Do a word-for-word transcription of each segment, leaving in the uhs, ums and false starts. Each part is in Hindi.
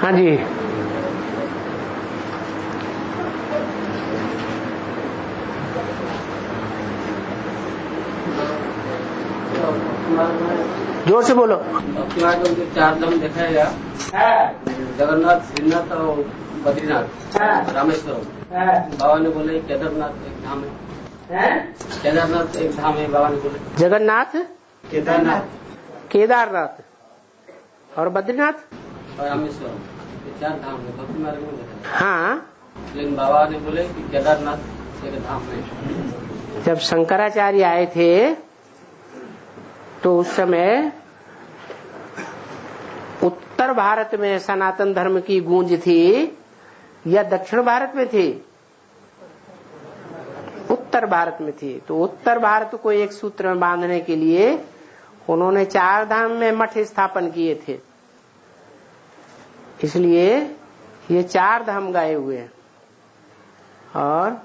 हाँ जी, जोर से बोलो। चार धाम दिखाया गया, जगन्नाथ, श्रीनाथ और बद्रीनाथ, रामेश्वरम। बाबा ने बोले केदारनाथ एक धाम है, केदारनाथ एक धाम है। बाबा ने बोले जगन्नाथ, केदारनाथ, केदारनाथ और बद्रीनाथ और रामेश्वरम, ये चार धाम है। भक्ति मार्ग में दिखाया। हाँ, लेकिन बाबा ने बोले कि केदारनाथ एक धाम है। जब शंकराचार्य आए थे तो उस समय उत्तर भारत में सनातन धर्म की गूंज थी या दक्षिण भारत में थी? उत्तर भारत में थी। तो उत्तर भारत को एक सूत्र में बांधने के लिए उन्होंने चार धाम में मठ स्थापन किए थे, इसलिए ये चार धाम गए हुए हैं। और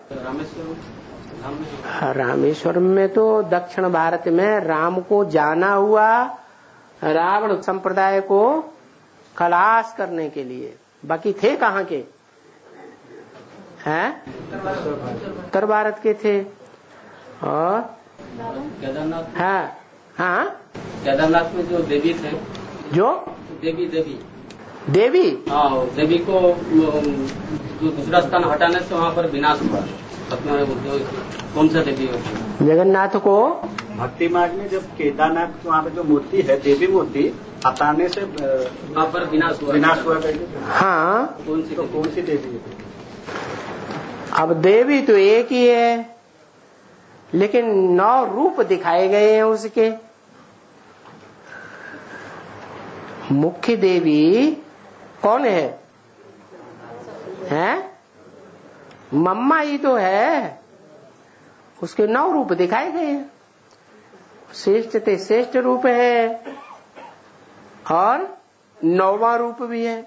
रामेश्वरम में तो दक्षिण भारत में राम को जाना हुआ, रावण संप्रदाय को खलास करने के लिए। बाकी थे कहाँ के? हैं? उत्तर भारत के थे। और केदारनाथ, हाँ हाँ, केदारनाथ में जो देवी थे, जो देवी देवी देवी, हाँ, देवी को जो दूसरा स्थान हटाने से वहाँ पर विनाश हुआ। कौन सा देवी है? जगन्नाथ को भक्ति मार्ग में जब केदारनाथ वहाँ पे जो मूर्ति है, देवी मूर्ति हटाने से वहाँ पर विनाश हुआ। विनाश हुआ। हाँ, कौन सी तो कौन सी देवी है? अब देवी तो एक ही है, लेकिन नौ रूप दिखाए गए हैं उसके। मुख्य देवी कौन है? हैं? मम्मा ही तो है, उसके नौ रूप दिखाए गए हैं। श्रेष्ठ ते श्रेष्ठ रूप है और नौवां रूप भी है।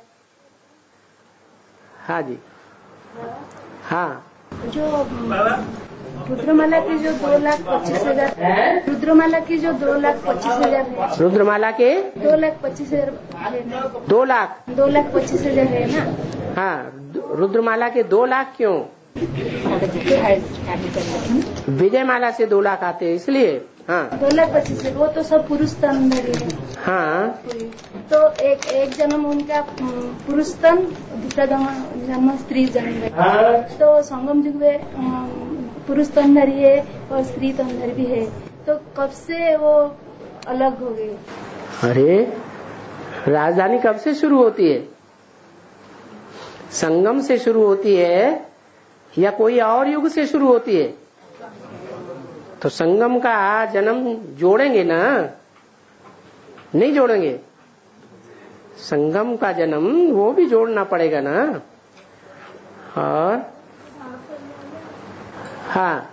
हाँ जी, हाँ। जो रुद्रमाला की जो दो लाख पच्चीस हजार रुद्रमाला की जो दो लाख पच्चीस हजार है, रुद्रमाला के दो लाख पच्चीस हजार दो लाख दो लाख पच्चीस हजार है ना? हाँ, रुद्रमाला के दो लाख क्यों? विजय माला से दो लाख आते हैं इसलिए। हाँ, दो लाख पच्चीस हजार, वो तो सब पुरुष तन धरी है। हाँ, तो एक एक जन्म उनका पुरुष तन, दूसरा जन्म स्त्री जन्म है। तो संगम युग में पुरुष तनधारी है और स्त्री तनधारी भी है, तो कब से वो अलग हो गई? अरे राजधानी कब से शुरू होती है? संगम से शुरू होती है या कोई और युग से शुरू होती है? तो संगम का जन्म जोड़ेंगे ना? नहीं जोड़ेंगे। संगम का जन्म वो भी जोड़ना पड़ेगा ना। और हाँ,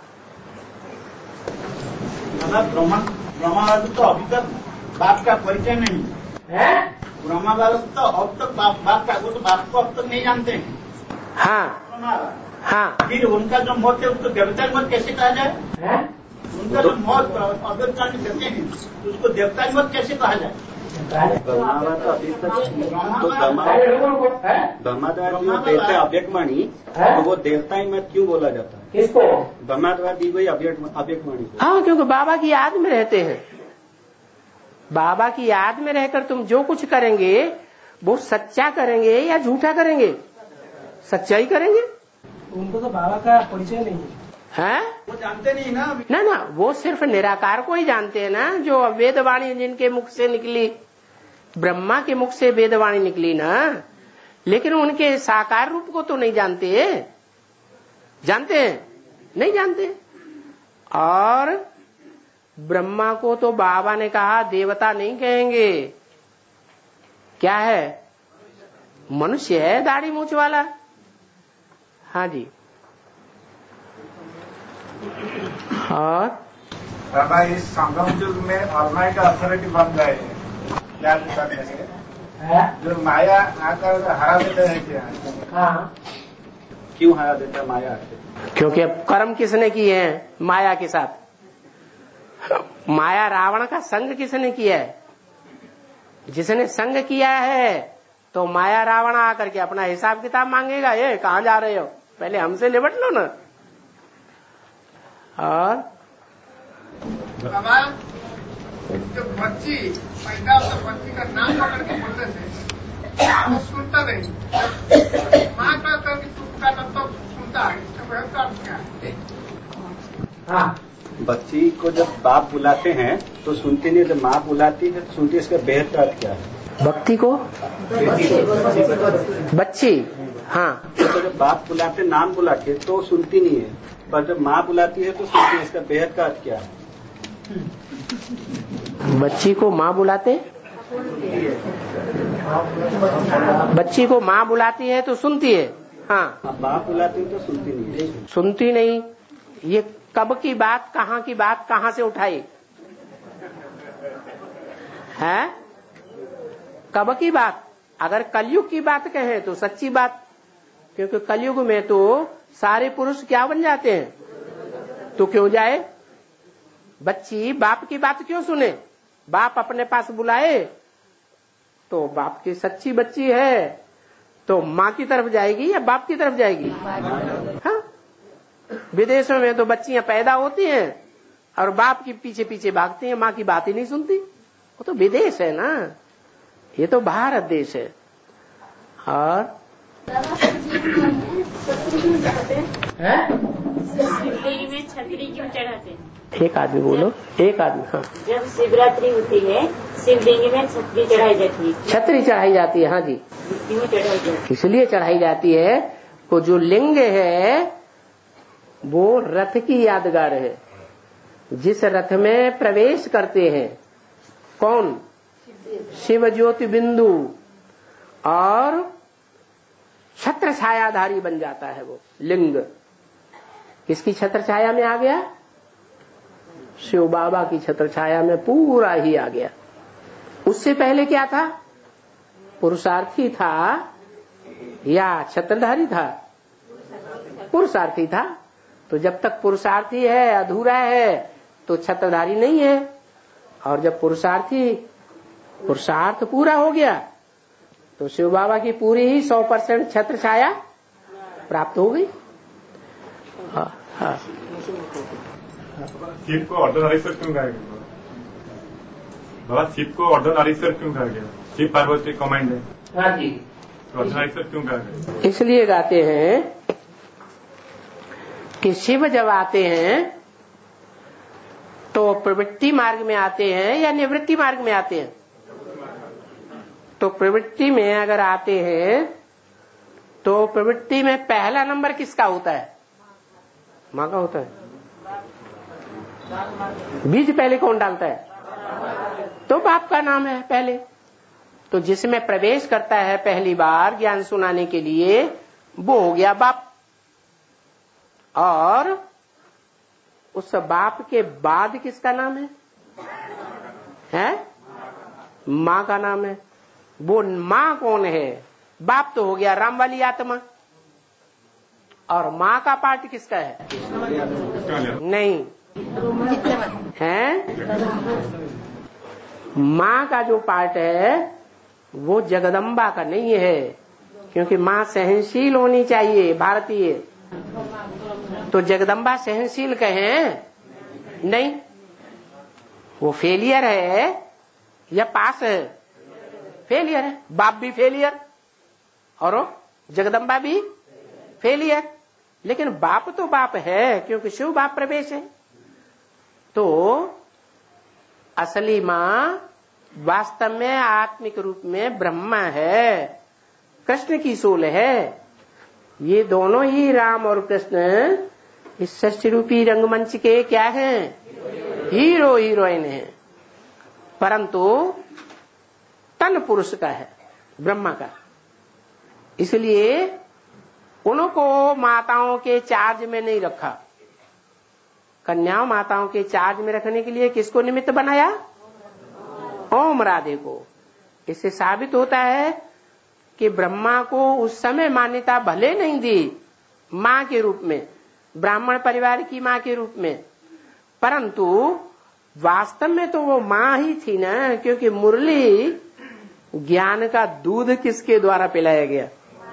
ब्रह्मा ब्रह्मा तो अभी तक बाप का परिचय नहीं है। ब्रह्मा बाबा तो अब तक बाप बाप का, वो तो बाप को अब तक नहीं जानते हैं। हाँ हाँ, फिर उनका जो मौत है उसको देवता मौत कैसे कहा जाए? है? उनका जो मौत अव्यवचार देते हैं उसको देवता मौत कैसे कहा जाए? ब्रह्मा तो अभी तक तो ब्रह्माद्वारा जो देते अव्यक्तवाणी, तो वो देवता ही मत क्यों बोला जाता है? किसको? ब्रह्माद्वारा दी गई अव्यक्तवाणी को। हाँ, क्योंकि बाबा की याद में रहते हैं। बाबा की याद में रहकर तुम जो कुछ करेंगे वो सच्चा करेंगे या झूठा करेंगे? सच्चाई करेंगे। उनको तो बाबा का परिचय नहीं है, है? वो जानते नहीं ना। ना ना, वो सिर्फ निराकार को ही जानते हैं ना। जो वेदवाणी जिनके मुख से निकली, ब्रह्मा के मुख से वेदवाणी निकली ना, लेकिन उनके साकार रूप को तो नहीं जानते। जानते हैं? नहीं जानते। और ब्रह्मा को तो बाबा ने कहा देवता नहीं कहेंगे, क्या है? मनुष्य है, दाढ़ी मूछ वाला। हाँ जी। और बाबा इस संगम युग में ऑलमाइटी अथॉरिटी बन गए क्या करने से? जो माया आकर हरा देते हैं क्या? हाँ, क्यों हरा देता है माया? क्योंकि अब कर्म किसने किए हैं माया के साथ? माया रावण का संग किसने किया है? जिसने संग किया है तो माया रावण आकर के अपना हिसाब किताब मांगेगा, ये कहाँ जा रहे हो, पहले हमसे निपट लो ना। और जो बच्ची पैदा होता बच्ची का नाम पकड़ के बोलते थे वो सुनता नहीं, माँ का करके पुकारा तो सुनता है, इसका बहुत अर्थ क्या है? हाँ, बच्ची को जब बाप बुलाते हैं तो सुनती नहीं, जब माँ बुलाती है तो सुनती है, इसका बेहद का अर्थ क्या है? भक्ति को बच्ची, हाँ, तो जब बाप बुलाते नाम बुला के तो सुनती नहीं है, पर जब माँ बुलाती है तो सुनती है, इसका बेहद का अर्थ क्या है? बच्ची को माँ बुलाते, बच्ची को माँ बुलाती है तो सुनती है, हाँ, बाप बुलाती है तो सुनती नहीं है। सुनती नहीं, ये कब की बात, कहाँ की बात, कहाँ से उठाई है? कब की बात? अगर कलयुग की बात कहें तो सच्ची बात, क्योंकि कलयुग में तो सारे पुरुष क्या बन जाते हैं, तो क्यों जाए? बच्ची बाप की बात क्यों सुने? बाप अपने पास बुलाए तो बाप की सच्ची बच्ची है तो माँ की तरफ जाएगी या बाप की तरफ जाएगी? हाँ, विदेशों में तो बच्चियां पैदा होती हैं और बाप के पीछे पीछे भागती हैं, माँ की बात ही नहीं सुनती। वो तो विदेश है ना, ये तो भारत देश है। और शिवलिंग में छतरी क्यों चढ़ाते हैं? एक आदमी बोलो, एक आदमी। हाँ, जब शिवरात्रि होती है शिवलिंग में छतरी चढ़ाई जाती है। छतरी चढ़ाई जाती है, हाँ जी, क्यों चढ़ाई जाती है? इसलिए चढ़ाई जाती है वो जो लिंग है वो रथ की यादगार है। जिस रथ में प्रवेश करते हैं कौन? शिव ज्योति बिंदु, और छत्र छायाधारी बन जाता है वो लिंग। किसकी छत्र छाया में आ गया? शिव बाबा की छत्र छाया में पूरा ही आ गया। उससे पहले क्या था? पुरुषार्थी था या छत्रधारी था? पुरुषार्थी था। तो जब तक पुरुषार्थी है अधूरा है तो छत्रधारी नहीं है, और जब पुरुषार्थी पुरुषार्थ पूरा हो गया तो शिव बाबा की पूरी ही सौ परसेंट छत्र छाया प्राप्त हो गई। हाँ, हाँ। शिव को अर्धनारीश्वर क्यों कहा गया? बाबा शिव को अर्धनारीश्वर क्यों कहा गया? शिव पार्वती कमांड है, हाँ जी, तो अर्धनारीश्वर क्यों कहा गया? इसलिए गाते हैं कि शिव जब आते हैं तो प्रवृत्ति मार्ग में आते हैं या निवृत्ति मार्ग में आते हैं? तो प्रवृत्ति में अगर आते हैं तो प्रवृत्ति में पहला नंबर किसका होता है? माँ का होता है। बीज पहले कौन डालता है? तो बाप का नाम है पहले। तो जिसमें प्रवेश करता है पहली बार ज्ञान सुनाने के लिए वो हो गया बाप, और उस बाप के बाद किसका नाम है? हैं? माँ का नाम है। वो माँ कौन है? बाप तो हो गया राम वाली आत्मा, और माँ का पार्ट किसका है? नहीं है। माँ का जो पार्ट है वो जगदम्बा का नहीं है, क्योंकि माँ सहनशील होनी चाहिए भारतीय। तो जगदम्बा सहनशील कहें? नहीं, वो फेलियर है या पास है? फेलियर है। बाप भी फेलियर और जगदम्बा भी फेलियर। लेकिन बाप तो बाप है, क्योंकि शिव बाप प्रवेश है। तो असली माँ वास्तव में आत्मिक रूप में ब्रह्मा है, कृष्ण की सोल है। ये दोनों ही राम और कृष्ण इस षष्ठी रूपी रंगमंच के क्या हैं? हीरो हीरोइन हैं। परंतु तन पुरुष का है, ब्रह्मा का। इसलिए उनको माताओं के चार्ज में नहीं रखा। कन्याओं माताओं के चार्ज में रखने के लिए किसको निमित्त बनाया? ओम राधे को। इससे साबित होता है कि ब्रह्मा को उस समय मान्यता भले नहीं दी माँ के रूप में, ब्राह्मण परिवार की माँ के रूप में, परंतु वास्तव में तो वो माँ ही थी ना, क्योंकि मुरली ज्ञान का दूध किसके द्वारा पिलाया गया?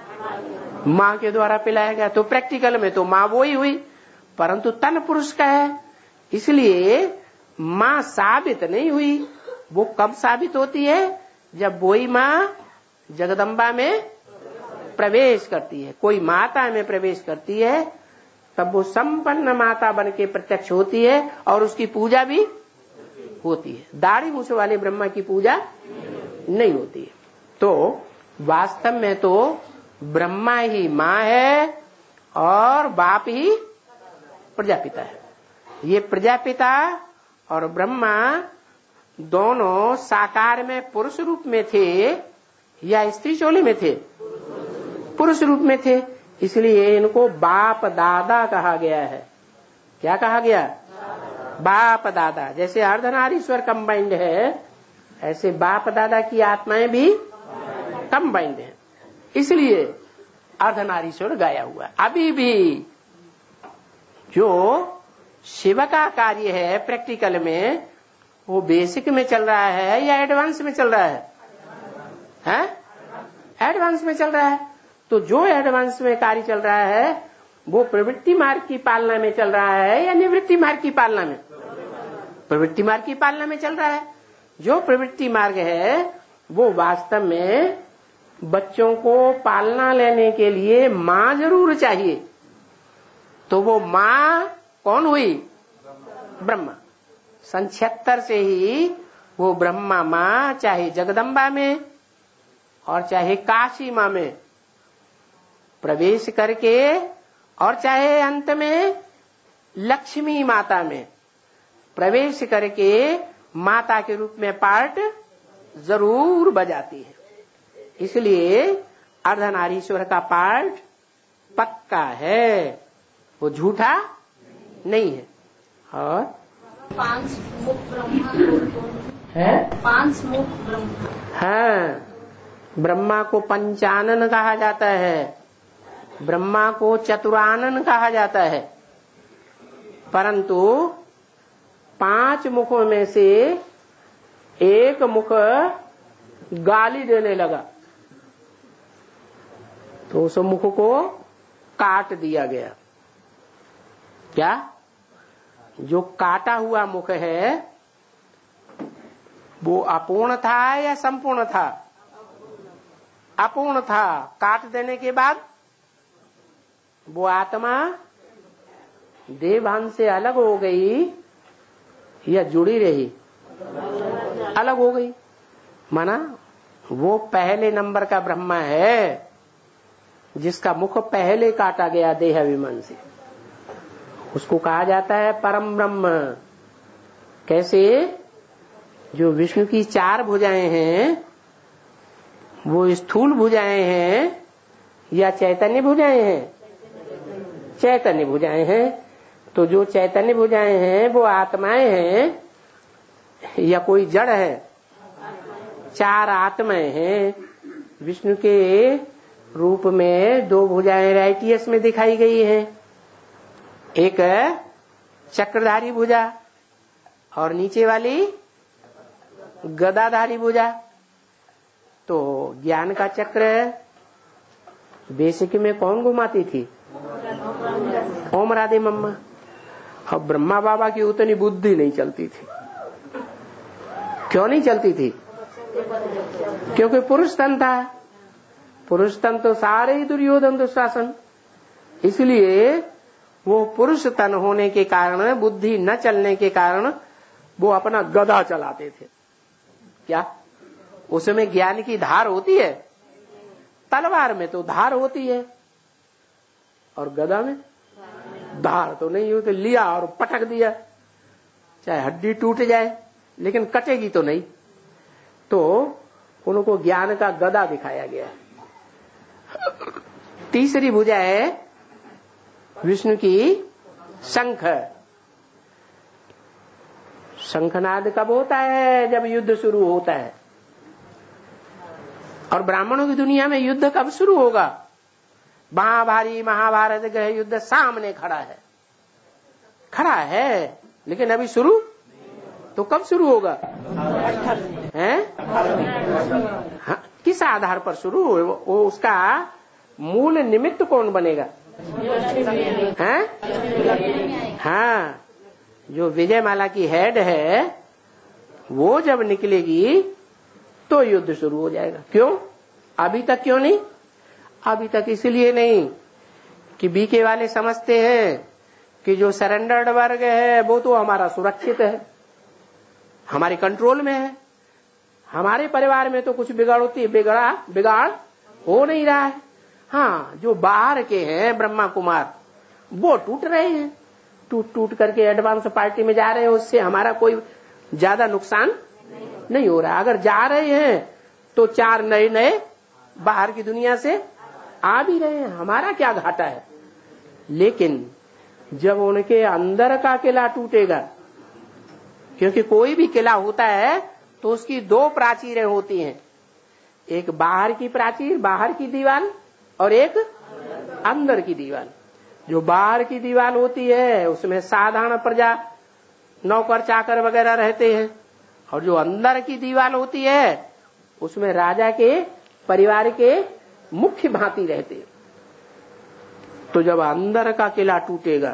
माँ के द्वारा पिलाया गया। तो प्रैक्टिकल में तो माँ वो ही हुई, परंतु तन पुरुष का है, इसलिए माँ साबित नहीं हुई। वो कब साबित होती है? जब वही माँ जगदम्बा में प्रवेश करती है, कोई माता में प्रवेश करती है, तब वो संपन्न माता बन के प्रत्यक्ष होती है और उसकी पूजा भी होती है। दाढ़ी मूछ वाले ब्रह्मा की पूजा नहीं होती है। तो वास्तव में तो ब्रह्मा ही माँ है और बाप ही प्रजापिता है। ये प्रजापिता और ब्रह्मा दोनों साकार में पुरुष रूप में थे या स्त्री चोली में थे? पुरुष रूप में थे, इसलिए इनको बाप दादा कहा गया है। क्या कहा गया? बाप दादा। जैसे अर्धनारीश्वर कंबाइंड है, ऐसे बाप दादा की आत्माएं भी कंबाइंड है, इसलिए अर्धनारीश्वर गाया हुआ है। अभी भी जो शिव का कार्य है प्रैक्टिकल में, वो बेसिक में चल रहा है या एडवांस में चल रहा है? हैं? एडवांस में चल रहा है। तो जो एडवांस में कार्य चल रहा है वो प्रवृत्ति मार्ग की पालना में चल रहा है या निवृत्ति मार्ग की पालना में? प्रवृत्ति मार्ग की पालना में चल रहा है। जो प्रवृत्ति मार्ग है वो वास्तव में बच्चों को पालना लेने के लिए माँ जरूर चाहिए। तो वो माँ कौन हुई? ब्रह्मा। सन छिहत्तर से ही वो ब्रह्मा माँ चाहे जगदम्बा में और चाहे काशी माँ में प्रवेश करके और चाहे अंत में लक्ष्मी माता में प्रवेश करके माता के रूप में पार्ट जरूर बजाती है। इसलिए अर्धनारीश्वर का पार्ट पक्का है, वो झूठा नहीं है। और पांच मुख ब्रह्मा है, पांच मुख ब्रह्मा। हाँ, ब्रह्मा को पंचानन कहा जाता है, ब्रह्मा को चतुरानन कहा जाता है, परंतु पांच मुखों में से एक मुख गाली देने लगा तो उस मुख को काट दिया गया। क्या? जो काटा हुआ मुख है वो अपूर्ण था या संपूर्ण था? अपूर्ण था। काट देने के बाद वो आत्मा देवान से अलग हो गई या जुड़ी रही? अलग हो गई। माना वो पहले नंबर का ब्रह्मा है जिसका मुख पहले काटा गया देह अभिमान से, उसको कहा जाता है परम ब्रह्म। कैसे? जो विष्णु की चार भुजाएं हैं वो स्थूल भुजाएं हैं या चैतन्य भुजाएं हैं? चैतन्य भुजाएं हैं। तो जो चैतन्य भुजाएं हैं वो आत्माएं हैं या कोई जड़ है? चार आत्माएं हैं। विष्णु के रूप में दो भुजाएं राइटियस में दिखाई गई हैं, एक चक्रधारी भुजा और नीचे वाली गदाधारी भुजा। तो ज्ञान का चक्र बेसिक में कौन घुमाती थी? ओम राधे मम्मा। और ब्रह्मा बाबा की उतनी बुद्धि नहीं चलती थी। क्यों नहीं चलती थी? क्योंकि पुरुष तन था। पुरुष तन तो सारे ही दुर्योधन दुशासन, इसलिए वो पुरुष तन होने के कारण, बुद्धि न चलने के कारण वो अपना गदा चलाते थे। क्या उसमें ज्ञान की धार होती है? तलवार में तो धार होती है और गदा में धार तो नहीं होती। लिया और पटक दिया, चाहे हड्डी टूट जाए लेकिन कटेगी तो नहीं। तो उनको ज्ञान का गदा दिखाया गया। तीसरी भुजा है विष्णु की शंख। शंखनाद कब होता है? जब युद्ध शुरू होता है। और ब्राह्मणों की दुनिया में युद्ध कब शुरू होगा? महाभारी महाभारत का युद्ध सामने खड़ा है, खड़ा है, लेकिन अभी शुरू तो कब शुरू होगा? हैं? हाँ, किस आधार पर शुरू हो, वो उसका मूल निमित्त कौन बनेगा? हैं? हाँ, जो विजयमाला की हेड है वो जब निकलेगी तो युद्ध शुरू हो जाएगा। क्यों? अभी तक क्यों नहीं? अभी तक इसलिए नहीं कि बीके वाले समझते हैं कि जो सरेंडर्ड वर्ग है वो तो हमारा सुरक्षित है, हमारे कंट्रोल में है, हमारे परिवार में तो कुछ बिगड़ होती बिगड़ा बिगाड़ हो नहीं रहा है। हाँ, जो बाहर के हैं ब्रह्मा कुमार वो टूट रहे हैं, टूट टूट करके एडवांस पार्टी में जा रहे हैं, उससे हमारा कोई ज्यादा नुकसान नहीं हो रहा। अगर जा रहे हैं तो चार नए नए बाहर की दुनिया से आ भी रहे हैं, हमारा क्या घाटा है। लेकिन जब उनके अंदर का किला टूटेगा, क्योंकि कोई भी किला होता है तो उसकी दो प्राचीरें होती हैं, एक बाहर की प्राचीर, बाहर की दीवार, और एक अंदर की दीवार। जो बाहर की दीवार होती है उसमें साधारण प्रजा, नौकर चाकर वगैरह रहते हैं, और जो अंदर की दीवार होती है उसमें राजा के परिवार के मुख्य भांति रहते हैं। तो जब अंदर का किला टूटेगा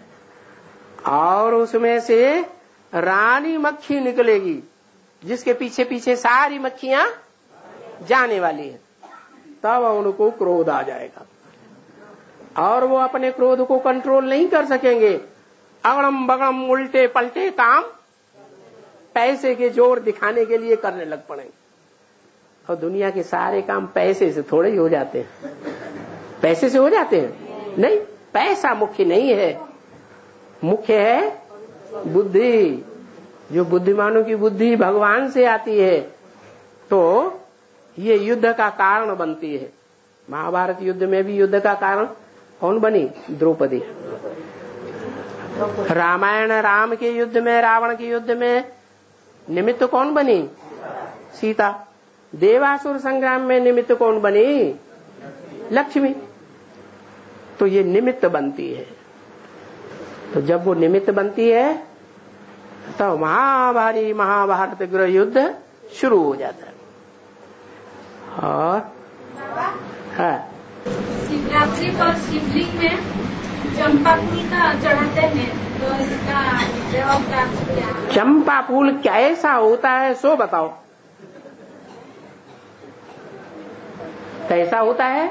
और उसमें से रानी मक्खी निकलेगी जिसके पीछे पीछे सारी मक्खियां जाने वाली हैं, तब उनको क्रोध आ जाएगा और वो अपने क्रोध को कंट्रोल नहीं कर सकेंगे। अगड़म बगड़म उल्टे पलटे काम पैसे के जोर दिखाने के लिए करने लग पड़ेंगे। और दुनिया के सारे काम पैसे से थोड़े ही हो जाते हैं। पैसे से हो जाते हैं? नहीं, पैसा मुख्य नहीं है, मुख्य है बुद्धि। जो बुद्धिमानों की बुद्धि भगवान से आती है तो ये युद्ध का कारण बनती है। महाभारत युद्ध में भी युद्ध का कारण कौन बनी? द्रौपदी। रामायण राम के युद्ध में, रावण के युद्ध में निमित्त कौन बनी? सीता। देवासुर संग्राम में निमित्त कौन बनी? लक्ष्मी। तो ये निमित्त बनती है। तो जब वो निमित्त बनती है तो महाभारी महाभारत गृह युद्ध शुरू हो जाता है। और हाँ, शिवरात्रि पर शिवलिंग में चंपा फूल का चढ़ाते हैं, तो इसका जवाब क्या? चंपा फूल कैसा होता है सो बताओ। कैसा होता है?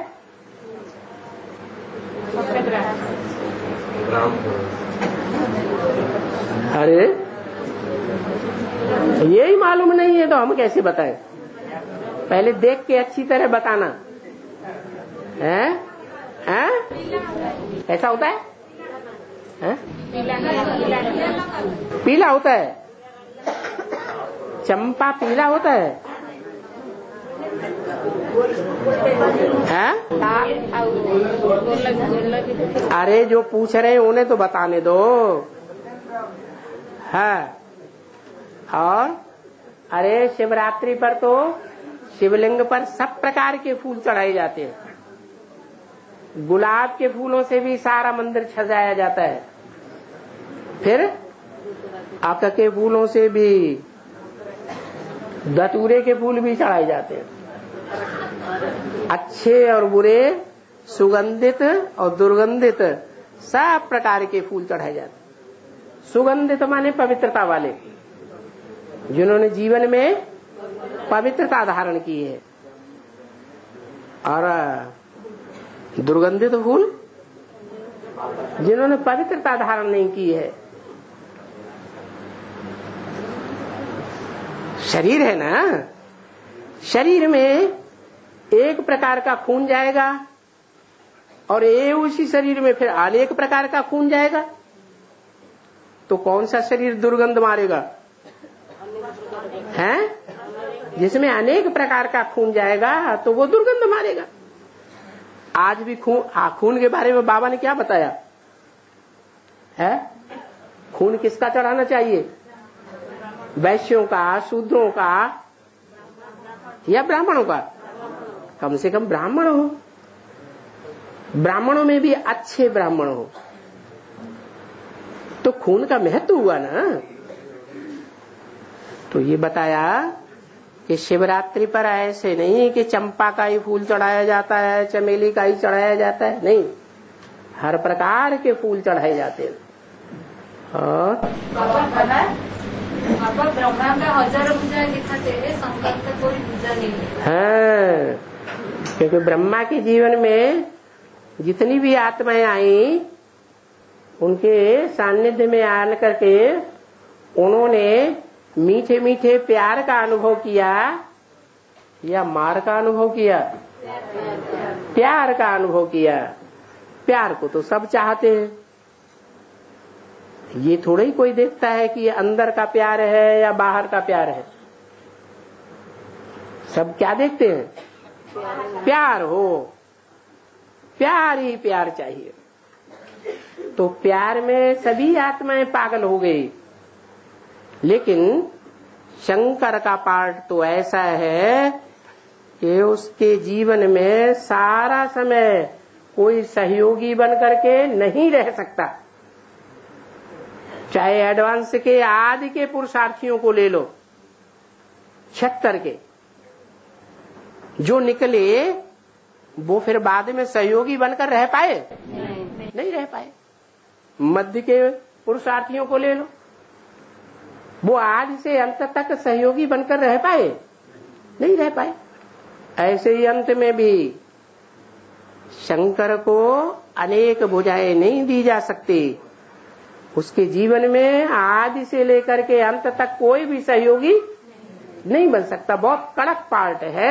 अरे यही मालूम नहीं है तो हम कैसे बताएं? पहले देख के अच्छी तरह बताना है। हैं? ऐसा होता है? हैं? पीला होता है? चंपा पीला होता है? हैं? अरे जो पूछ रहे हैं उन्हें तो बताने दो। है और अरे शिवरात्रि पर तो शिवलिंग पर सब प्रकार के फूल चढ़ाए जाते हैं। गुलाब के फूलों से भी सारा मंदिर सजाया जाता है, फिर आक के फूलों से भी, धतूरे के फूल भी चढ़ाए जाते हैं। अच्छे और बुरे, सुगंधित और दुर्गंधित सब प्रकार के फूल चढ़ाए जाते हैं। सुगंधित माने पवित्रता वाले, जिन्होंने जीवन में पवित्रता धारण की है, और दुर्गंधित फूल जिन्होंने पवित्रता धारण नहीं की है। शरीर है ना, शरीर में एक प्रकार का खून जाएगा और ये उसी शरीर में फिर अनेक प्रकार का खून जाएगा, तो कौन सा शरीर दुर्गंध मारेगा? हैं? जिसमें अनेक प्रकार का खून जाएगा तो वो दुर्गंध मारेगा। आज भी खून, हाँ, खून के बारे में बाबा ने क्या बताया है? खून किसका चढ़ाना चाहिए? वैश्यों का, शूद्रों का या ब्राह्मणों का? कम से कम ब्राह्मण हो, ब्राह्मणों में भी अच्छे ब्राह्मण हो तो खून का महत्व हुआ ना। तो ये बताया कि शिवरात्रि पर ऐसे नहीं कि चंपा का ही फूल चढ़ाया जाता है, चमेली का ही चढ़ाया जाता है, नहीं, हर प्रकार के फूल चढ़ाए जाते हैं। और ब्रह्मा का हजारों पूजा दिखाते हैं, शंकर का कोई पूजा नहीं है। हाँ, क्योंकि ब्रह्मा के जीवन में जितनी भी आत्माएं आई, उनके सानिध्य में आने करके उन्होंने मीठे मीठे प्यार का अनुभव किया या मार का अनुभव किया? प्यार का अनुभव किया। प्यार को तो सब चाहते हैं, ये थोड़ा ही कोई देखता है कि ये अंदर का प्यार है या बाहर का प्यार है। सब क्या देखते हैं? प्यार हो, प्यार ही प्यार चाहिए। तो प्यार में सभी आत्माएं पागल हो गई। लेकिन शंकर का पार्ट तो ऐसा है कि उसके जीवन में सारा समय कोई सहयोगी बन करके नहीं रह सकता। चाहे एडवांस के आदि के पुरुषार्थियों को ले लो, छिहत्तर के जो निकले, वो फिर बाद में सहयोगी बनकर रह पाए? नहीं, नहीं रह पाए। मध्य के पुरुषार्थियों को ले लो, वो आदि से अंत तक सहयोगी बनकर रह पाए? नहीं रह पाए। ऐसे ही अंत में भी शंकर को अनेक भुजाएं नहीं दी जा सकती। उसके जीवन में आदि से लेकर के अंत तक कोई भी सहयोगी नहीं बन सकता। बहुत कड़क पार्ट है।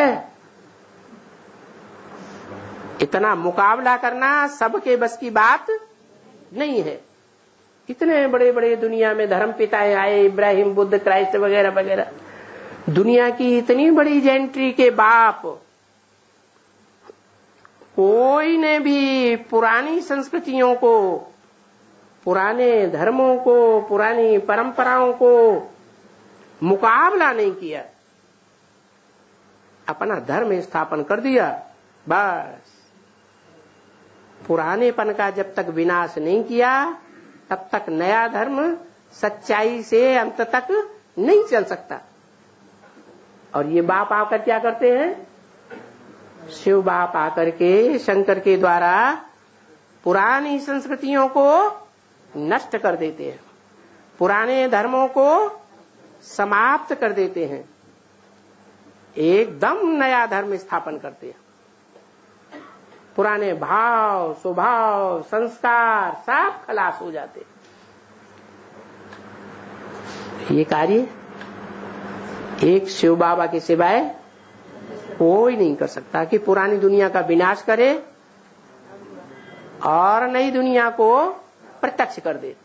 इतना मुकाबला करना सबके बस की बात नहीं है। इतने बड़े बड़े दुनिया में धर्म पिताएं आए, इब्राहिम, बुद्ध, क्राइस्ट वगैरह वगैरह, दुनिया की इतनी बड़ी जेंट्री के बाप, कोई ने भी पुरानी संस्कृतियों को, पुराने धर्मों को, पुरानी परंपराओं को मुकाबला नहीं किया। अपना धर्म स्थापन कर दिया। बस पुरानेपन का जब तक विनाश नहीं किया, तब तक नया धर्म सच्चाई से अंत तक नहीं चल सकता। और ये बाप आकर क्या करते हैं? शिव बाप आकर के शंकर के द्वारा पुरानी संस्कृतियों को नष्ट कर देते हैं, पुराने धर्मों को समाप्त कर देते हैं, एकदम नया धर्म स्थापन करते हैं। पुराने भाव, स्वभाव, संस्कार सब खलास हो जाते। ये कार्य एक शिव बाबा के सिवाय कोई नहीं कर सकता कि पुरानी दुनिया का विनाश करे और नई दुनिया को प्रत्यक्ष कर दे।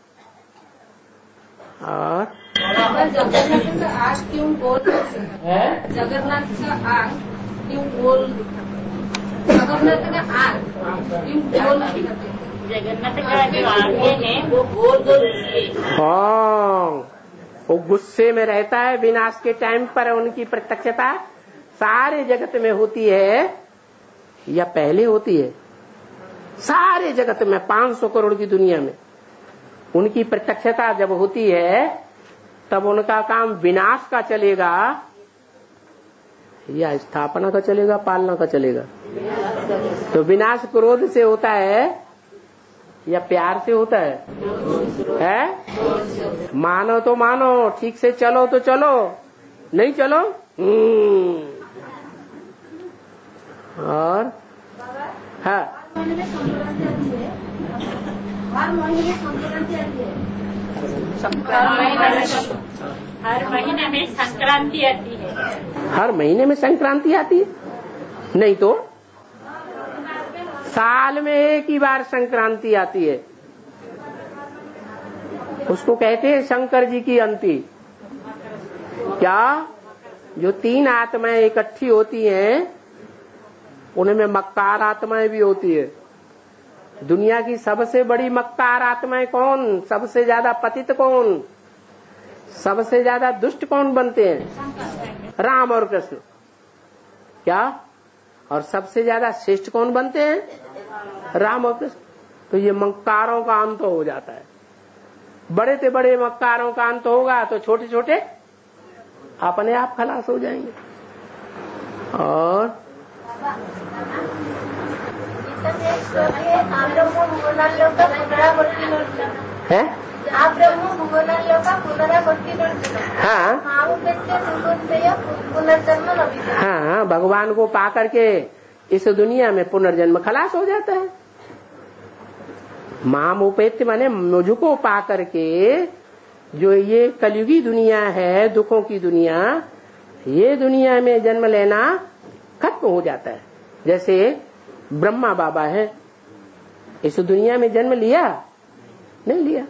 और जगन्नाथ का आग क्यों गोल है? जगन्नाथ का आग क्यों गोल? जगन्नाथ का आग क्यों गोल? जगन्नाथ का जो आगे है वो गोल गोल। हाँ, वो गुस्से में रहता है। विनाश के टाइम पर उनकी प्रत्यक्षता सारे जगत में होती है या पहले होती है? सारे जगत में पाँच सौ करोड़ की दुनिया में उनकी प्रत्यक्षता जब होती है, तब उनका काम विनाश का चलेगा या स्थापना का चलेगा, पालना का चलेगा? तो विनाश क्रोध से होता है या प्यार से होता है? है? मानो तो मानो, ठीक से चलो तो चलो, नहीं चलो हम्म। और हाँ, हर महीने में संक्रांति आती है। हर महीने में संक्रांति आती है। हर महीने में संक्रांति आती है? नहीं तो साल में एक ही बार संक्रांति आती है। उसको कहते हैं शंकर जी की अंति। क्या? जो तीन आत्माएं इकट्ठी होती हैं, उनमें मक्कार आत्माएं भी होती है। दुनिया की सबसे बड़ी मक्कार आत्माएं कौन? सबसे ज्यादा पतित कौन? सबसे ज्यादा दुष्ट कौन बनते हैं? राम और कृष्ण। क्या? और सबसे ज्यादा श्रेष्ठ कौन बनते हैं? राम और कृष्ण। तो ये मक्कारों का अंत हो जाता है। बड़े से बड़े मक्कारों का अंत होगा तो छोटे छोटे अपने आप खलास हो जाएंगे। और है हाँ हाँ, भगवान को पा करके इस दुनिया में पुनर्जन्म खलास हो जाता है। माम उपेत्य माने मुझको पा करके जो ये कलयुगी दुनिया है, दुखों की दुनिया, ये दुनिया में जन्म लेना खत्म हो जाता है। जैसे ब्रह्मा बाबा है, इस दुनिया में जन्म लिया नहीं लिया।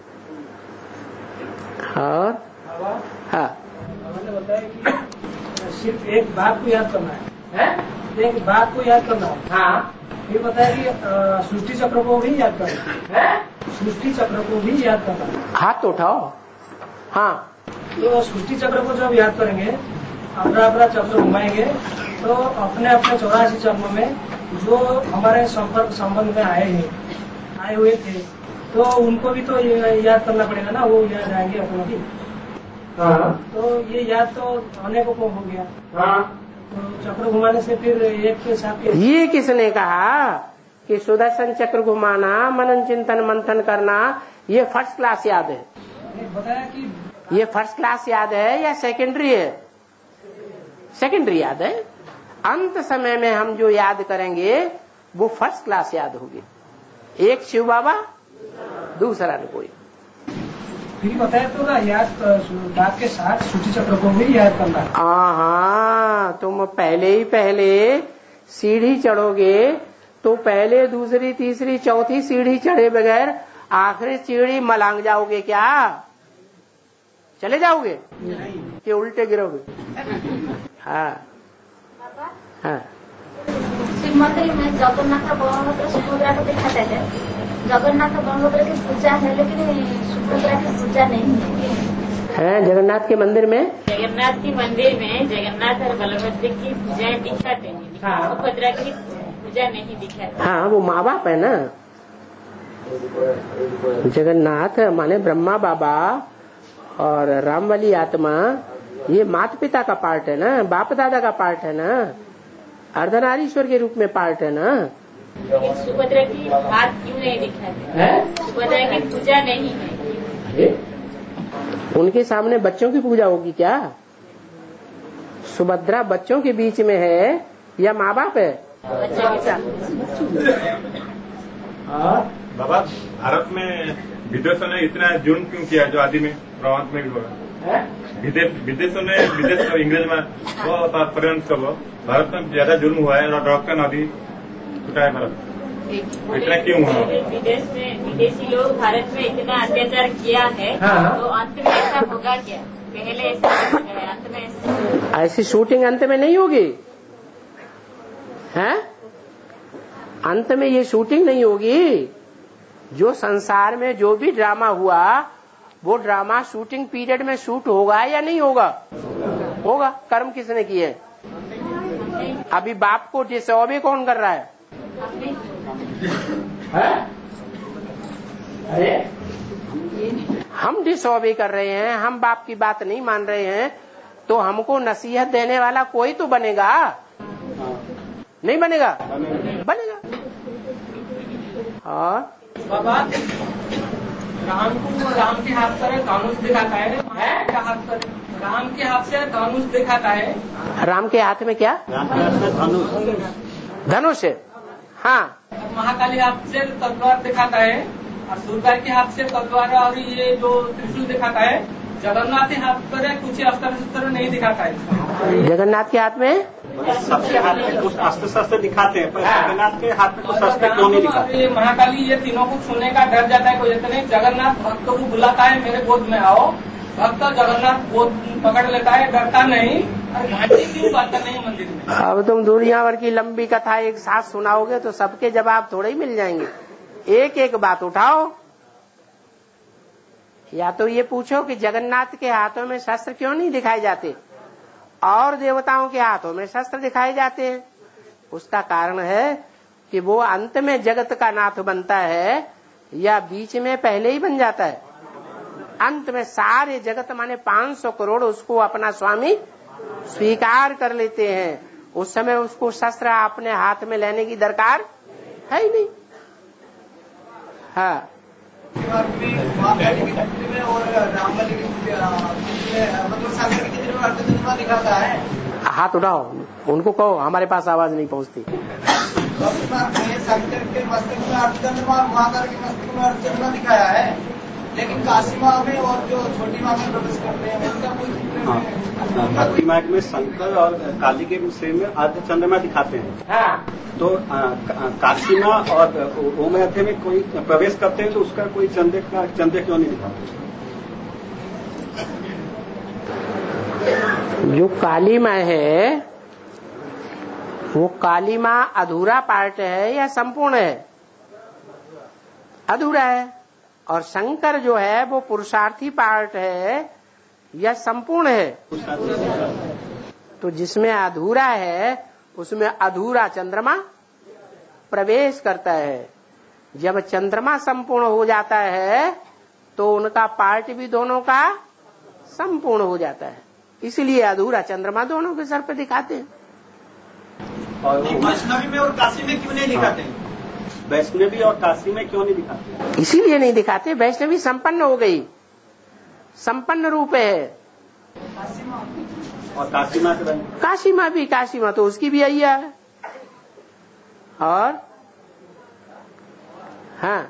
और हाँ, मैंने बताया कि सिर्फ एक बात को याद करना है, है? एक बात को याद करना है। हाँ, फिर बताया कि सृष्टि चक्र को भी याद करना है, सृष्टि चक्र को भी याद करना है। हाथ तो उठाओ। हाँ, तो सृष्टि चक्र को जब याद करेंगे, अपना अपना चक्र घुमाएंगे, तो अपने अपने चौरासी जन्म में जो हमारे संपर्क संबंध में आए हैं, आए हुए थे, तो उनको भी तो याद करना पड़ेगा ना, वो याद आएंगे अपनों की। हाँ, तो ये याद तो अनेकों को हो गया। हाँ, तो चक्र घुमाने से फिर एक के साथ ये किसने कहा कि सुदर्शन चक्र घुमाना, मनन चिंतन मंथन करना, ये फर्स्ट क्लास याद है? बताया कि ये फर्स्ट क्लास याद है या सेकेंडरी है? सेकेंडरी याद है। अंत समय में हम जो याद करेंगे वो फर्स्ट क्लास याद होगी। एक शिव बाबा, दूसरा न कोई। फिर बताया तो ना, याद बात के साथ सूची चक्र को भी याद करना। हाँ, तुम पहले ही पहले सीढ़ी चढ़ोगे तो पहले दूसरी तीसरी चौथी सीढ़ी चढ़े बगैर आखिरी सीढ़ी मलांग जाओगे क्या? चले जाओगे कि उल्टे गिरोगे? हाँ हाँ। श्रीमंदिर में जगन्नाथ बलभद्र सुभद्रा को दिखाते थे। जगन्नाथ बलभद्र की पूजा है, लेकिन सुभद्रा की पूजा नहीं है। है जगन्नाथ के मंदिर में, जगन्नाथ के मंदिर में जगन्नाथ और बलभद्र की पूजा दिखाते हैं, सुभद्रा की पूजा नहीं दिखाते। हाँ, वो माँ बाप है ना। जगन्नाथ माने ब्रह्मा बाबा और राम वाली आत्मा, ये माता पिता का पार्ट है ना, बाप दादा का पार्ट है ना, अर्धनारीश्वर के रूप में पार्ट है ना। सुभद्रा की हाथ क्यों नहीं दिखाते? सुभद्रा की पूजा नहीं है। उनके सामने बच्चों की पूजा होगी क्या? सुभद्रा बच्चों के बीच में है या माँ बाप है? बच्चों के साथ। बाबा, भारत में विदेशों ने इतना जुर्म क्यों किया जो आदि में प्रवांत में भी होगा? विदेशों ने विदेश और इंग्रेज में वो पर्यंत सब भारत में ज्यादा जुर्म हुआ है और डॉक्टर नदी छुटा है भारत, इतना क्यों हुआ? विदेश में विदेशी लोग भारत में इतना अत्याचार किया है। हाँ। तो अंत में ऐसा होगा क्या? पहले ऐसा है, अंत में ऐसा? ऐसी शूटिंग अंत में नहीं होगी है? अंत में ये शूटिंग नहीं होगी। जो संसार में जो भी ड्रामा हुआ वो ड्रामा शूटिंग पीरियड में शूट होगा या नहीं होगा? होगा। कर्म किसने किए? अभी बाप को डिसऑबे कौन कर रहा है? है? अरे हम डिसऑबे कर रहे हैं, हम बाप की बात नहीं मान रहे हैं, तो हमको नसीहत देने वाला कोई तो बनेगा, नहीं बनेगा? बनेगा। और बाबा, राम को राम के हाथ पर कानूस दिखाता है, हाथ पर राम के हाथ से कानूस दिखाता है। राम के हाथ में क्या? धनुष है। हाँ, महाकाली हाथ से तलवार दिखाता है और दुर्गा के हाथ से तलवार और ये जो त्रिशूल दिखाता है। जगन्नाथ के हाथ पर कुछ अस्त्र शस्त्र नहीं दिखाता है। जगन्नाथ के हाथ में सबके हाथ में कुछ अस्त्र शस्त्र दिखाते हैं, पर जगन्नाथ के हाथ में कुछ शस्त्र क्यों नहीं दिखाते? महाकाली ये तीनों को छूने का डर जाता है कोई, इतने जगन्नाथ भक्तों को बुलाता है मेरे गोद में आओ, भक्त जगन्नाथ गोद पकड़ लेता है, डरता नहीं और घंटी क्यों बांधता नहीं मंदिर में। अब तुम दुनिया भर की लंबी कथा एक साथ सुनाओगे तो सबके जवाब थोड़े ही मिल जाएंगे। एक एक बात उठाओ। या तो ये पूछो कि जगन्नाथ के हाथों में शस्त्र क्यों नहीं दिखाए जाते और देवताओं के हाथों में शस्त्र दिखाए जाते हैं? उसका कारण है कि वो अंत में जगत का नाथ बनता है या बीच में पहले ही बन जाता है? अंत में सारे जगत माने पाँच सौ करोड़ उसको अपना स्वामी स्वीकार कर लेते हैं उस समय उसको शस्त्र अपने हाथ में लेने की दरकार है ही नहीं। हाँ, हाथ उठाओ, उनको कहो, हमारे पास आवाज नहीं पहुंचती। शंकर के मस्तक में अर्धचंद्रमा और महाकाल के मस्तक में अर्धचंद्रमा दिखाया है, लेकिन काशी माँ में और जो छोटी माँ में प्रवेश करते हैं उनका कोई भक्ति मार्ग में शंकर और काली के विषय में अर्धचंद्रमा दिखाते हैं। हाँ। तो काशी माँ और ओम अध्याय में कोई प्रवेश करते हैं तो उसका कोई चंद्र का चंद्र क्यों नहीं दिखाते? जो काली माँ है वो काली माँ अधूरा पार्ट है या संपूर्ण है? अधूरा है। और शंकर जो है वो पुरुषार्थी पार्ट है या संपूर्ण है? तो जिसमें अधूरा है उसमें अधूरा चंद्रमा प्रवेश करता है। जब चंद्रमा संपूर्ण हो जाता है तो उनका पार्ट भी दोनों का संपूर्ण हो जाता है, इसलिए अधूरा चंद्रमा दोनों के सर पे दिखाते हैं। और वैष्णवी में और काशी में क्यों नहीं दिखाते? वैष्णवी और काशी में क्यों नहीं दिखाते? इसीलिए नहीं दिखाते, वैष्णवी संपन्न हो गई, संपन्न रूप है। और काशी माँ के काशी माँ भी, काशी माँ तो उसकी भी अय्या है। और हाँ,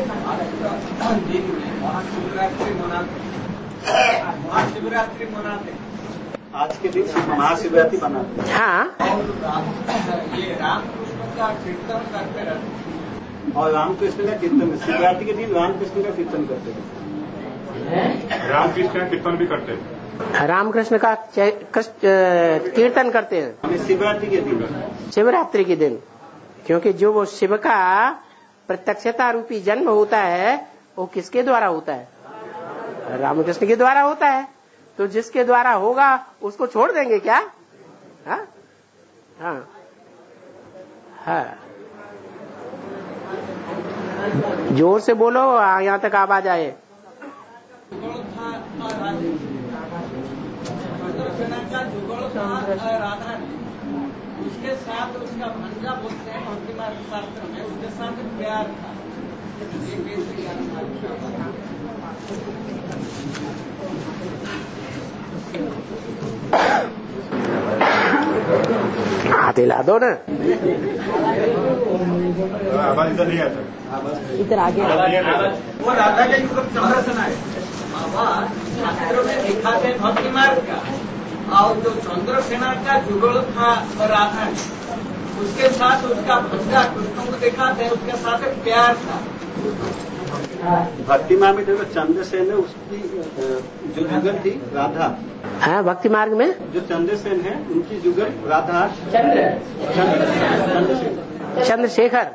महाशिवरात्रि मनाते, आज के दिन महाशिवरात्रि मनाते हैं। हाँ, ये रामकृष्ण का कीर्तन करते रहते और रामकृष्ण का कीर्तन, शिवरात्रि के दिन रामकृष्ण का कीर्तन करते हैं। रामकृष्ण का कीर्तन भी करते हैं। रामकृष्ण का कीर्तन करते हैं शिवरात्रि के दिन, शिवरात्रि के दिन, क्योंकि जो वो शिव का प्रत्यक्षता रूपी जन्म होता है वो किसके द्वारा होता है? रामकृष्ण के द्वारा होता है। तो जिसके द्वारा होगा उसको छोड़ देंगे क्या? हाँ हाँ हाँ, जोर से बोलो, यहाँ तक आवाज आए। उसके साथ उसका भंजा बोलते हैं भक्ति मार्ग शास्त्र में, उसके साथ प्यार था। हाथ हिला दो ना, आवाज इधर नहीं आता, इधर आगे। वो राधा के युग चंद्रसेना है, शास्त्रों में दिखाते भक्ति मार्ग का, और जो चंद्रसेना का युगल था राधा, उसके साथ उसका भंजा कृष्ण को दिखाते हैं, उसके साथ प्यार था। भक्ति मार्ग में जो चंद्रसेन है उसकी जो जुगल थी राधा। हाँ, भक्ति मार्ग में जो चंद्रसेन है उनकी जुगल राधा। चंद्र चंद्रसेन चंद्रशेखर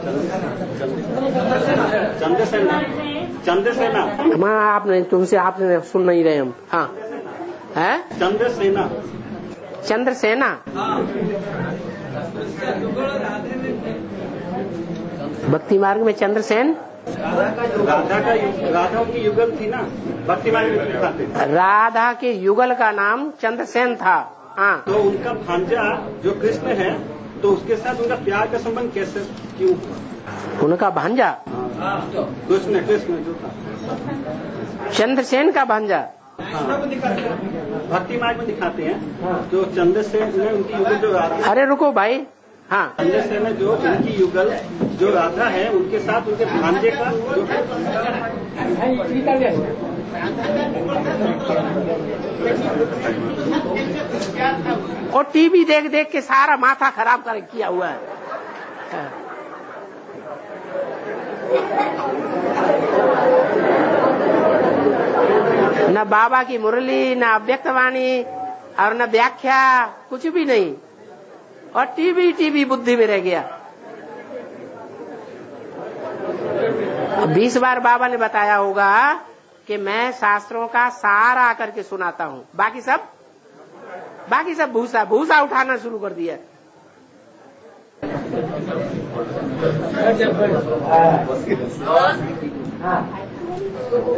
चंद्रसेना चंद्रसेना माँ, आप नहीं, तुमसे आपने सुन नहीं रहे हम। हाँ है चंद्रसेना चंद्रसेना भक्ति मार्ग में चंद्रसेन राधा का राधा की युगल थी ना, भक्ति मार्ग में दिखाते। राधा के युगल का नाम चंद्रसेन था। हाँ, तो उनका भांजा जो कृष्ण है तो उसके साथ उनका प्यार का संबंध कैसे क्यों? उनका भांजा कृष्ण कृष्ण जो था चंद्रसेन का भांजा। हाँ, भक्ति मार्ग में दिखाते हैं जो चंद्रसेन ने उनकी युगल जो राधा। अरे रुको भाई, हाँ, चंद्रसेन में जो उनकी युगल जो राधा है उनके साथ उनके भांजे का जो और टीवी देख देख के सारा माथा खराब कर किया हुआ है। न बाबा की मुरली, न अव्यक्तवाणी और न व्याख्या, कुछ भी नहीं, और टीवी टीवी बुद्धि में रह गया। बीस बार बाबा ने बताया होगा कि मैं शास्त्रों का सार आकर के सुनाता हूँ, बाकी सब बाकी सब भूसा भूसा उठाना शुरू कर दिया।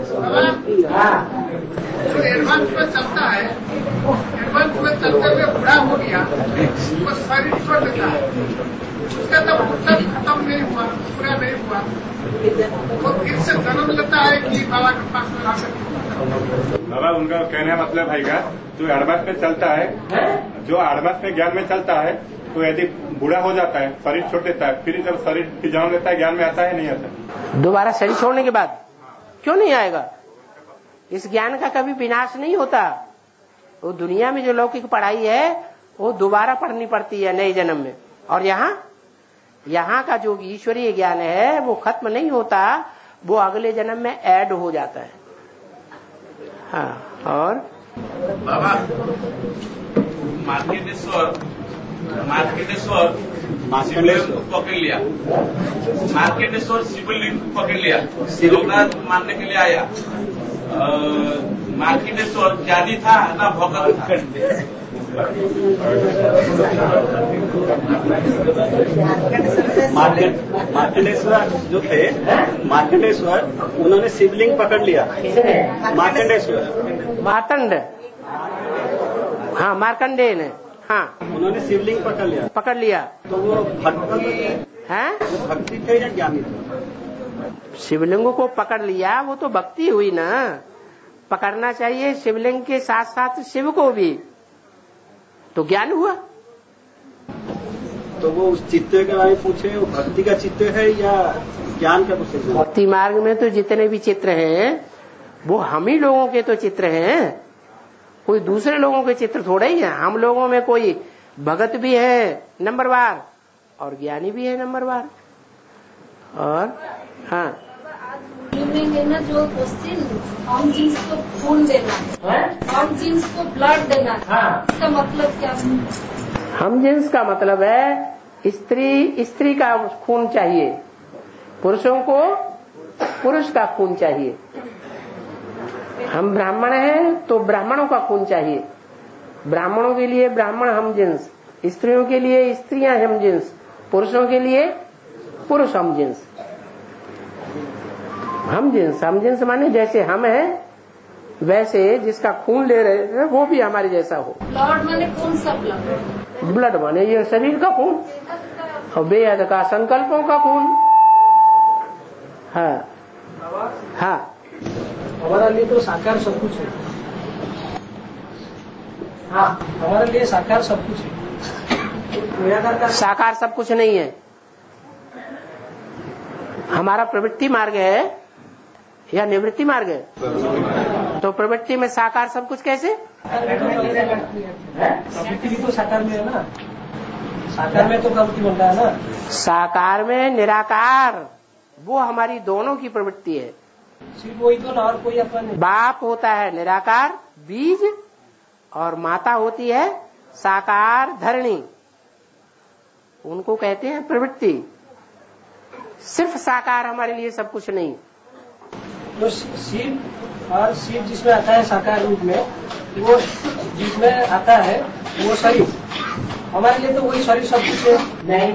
जो एडवांस में चलता है, एडवांस में चलते हुए बड़ा हो गया वो शरीर छोड़ देता है, उसका तब फुर्सत खत्म नहीं हुआ, पूरा नहीं हुआ, वो फिर से जन्म लेता है कि बाबा के पास में ला सकते। बाबा उनका कहने का मतलब भाई का जो एडवांस में चलता है, जो एडवांस में ज्ञान में चलता है, तो यदि बूढ़ा हो जाता है, शरीर छोड़ देता है, फिर जब शरीर की जन्म लेता है, ज्ञान में आता है नहीं आता? दोबारा शरीर छोड़ने के बाद क्यों नहीं आएगा? इस ज्ञान का कभी विनाश नहीं होता। वो दुनिया में जो लौकिक पढ़ाई है वो दोबारा पढ़नी पड़ती है नए जन्म में, और यहाँ यहाँ का जो ईश्वरीय ज्ञान है वो खत्म नहीं होता, वो अगले जन्म में ऐड हो जाता है। हाँ, और बाबा मार्केटेश्वर मार्केटेश्वर शिवलिंग को पकड़ लिया, मार्केटेश्वर शिवलिंग को पकड़ लिया, लोकनाथ मानने के लिए आया। मार्केटेश्वर ज्ञानी था ना भगत था? मार्केटेश्वर जो थे, मार्केटेश्वर उन्होंने शिवलिंग पकड़ लिया। मार्केटेश्वर मार्तंड, हाँ मार्कंडेय ने, हाँ उन्होंने शिवलिंग पकड़ लिया पकड़ लिया तो वो भक्ति है, भक्ति थे या ज्ञानी थे? शिवलिंग को पकड़ लिया, वो तो भक्ति हुई ना। पकड़ना चाहिए शिवलिंग के साथ साथ शिव को भी, तो ज्ञान हुआ। तो वो उस चित्त के बारे में पूछे, वो भक्ति का चित्त है या ज्ञान का कुछ? भक्ति मार्ग में तो जितने भी चित्र हैं वो हम ही लोगों के तो चित्र हैं, कोई दूसरे लोगों के चित्र थोड़े ही है। हम लोगों में कोई भगत भी है नंबरवार और ज्ञानी भी है नंबरवार। और हाँ है ना जो क्वेश्चन हम जीन्स को खून देना है, हम जीन्स को ब्लड देना है, हाँ। इसका मतलब क्या है? हम जीन्स का मतलब है स्त्री स्त्री का खून चाहिए, पुरुषों को पुरुष का खून चाहिए। हम ब्राह्मण हैं तो ब्राह्मणों का खून चाहिए, ब्राह्मणों के लिए ब्राह्मण हम जिन्स, स्त्रियों के लिए स्त्रियां हम जिन्स, पुरुषों के लिए पुरुष हम जिन्स। हम जिन्स हम जिन्स माने जैसे हम हैं वैसे जिसका खून ले रहे हैं वो भी हमारे जैसा हो। ब्लड माने कौन सा ब्लड? ब्लड माने ये शरीर का खून और बेहद का संकल्पों का खून। हाँ हाँ, हमारा लिए तो साकार सब कुछ है। हाँ, हमारे लिए साकार सब कुछ है। साकार सब कुछ नहीं है। हमारा प्रवृत्ति मार्ग है या निवृत्ति मार्ग है? तो प्रवृत्ति में साकार सब कुछ कैसे? प्रवृत्ति भी तो साकार में है ना, साकार में तो प्रवृत्ति बनता है ना। साकार में निराकार, वो हमारी दोनों की प्रवृत्ति है। सिर्फ वही तो ना, और कोई अपन। बाप होता है निराकार बीज और माता होती है साकार धरणी, उनको कहते हैं प्रवृत्ति। सिर्फ साकार हमारे लिए सब कुछ नहीं। तो शिव और शिव जिसमें आता है साकार रूप में, वो जिसमें आता है वो शरीर, हमारे लिए तो वही शरीर सब कुछ है नहीं।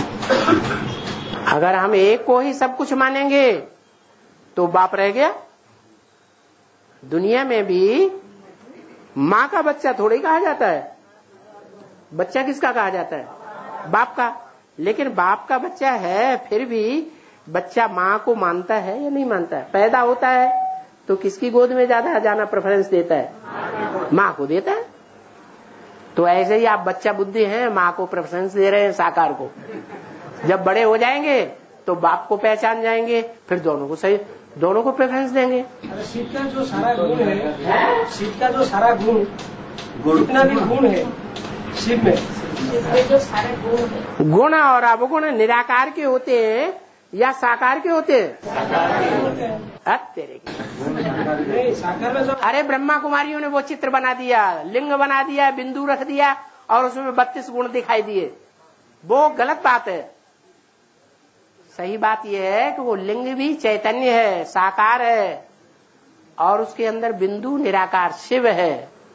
अगर हम एक को ही सब कुछ मानेंगे तो बाप रह गया। दुनिया में भी माँ का बच्चा थोड़ी कहा जाता है, बच्चा किसका कहा जाता है? बाप का। लेकिन बाप का बच्चा है फिर भी बच्चा माँ को मानता है या नहीं मानता है? पैदा होता है तो किसकी गोद में ज्यादा जाना प्रेफरेंस देता है? माँ को देता है। तो ऐसे ही आप बच्चा बुद्धि हैं, माँ को प्रेफरेंस दे रहे हैं, साकार को। जब बड़े हो जाएंगे तो बाप को पहचान जाएंगे, फिर दोनों को सही दोनों को प्रेफरेंस देंगे। शिव का जो सारा गुण है, शिव का जो सारा गुण जितना भी गुण है शिव में, जो सारे गुण है, गुण और अवगुण निराकार के होते हैं या साकार के होते हैं? तेरे नहीं, साकार में जो अरे ब्रह्मा कुमारियों ने वो चित्र बना दिया, लिंग बना दिया, बिंदु रख दिया और उसमें बत्तीस गुण दिखाई दिए, वो गलत बात है। सही बात यह है कि वो लिंग भी चैतन्य है, साकार है, और उसके अंदर बिंदु निराकार शिव है।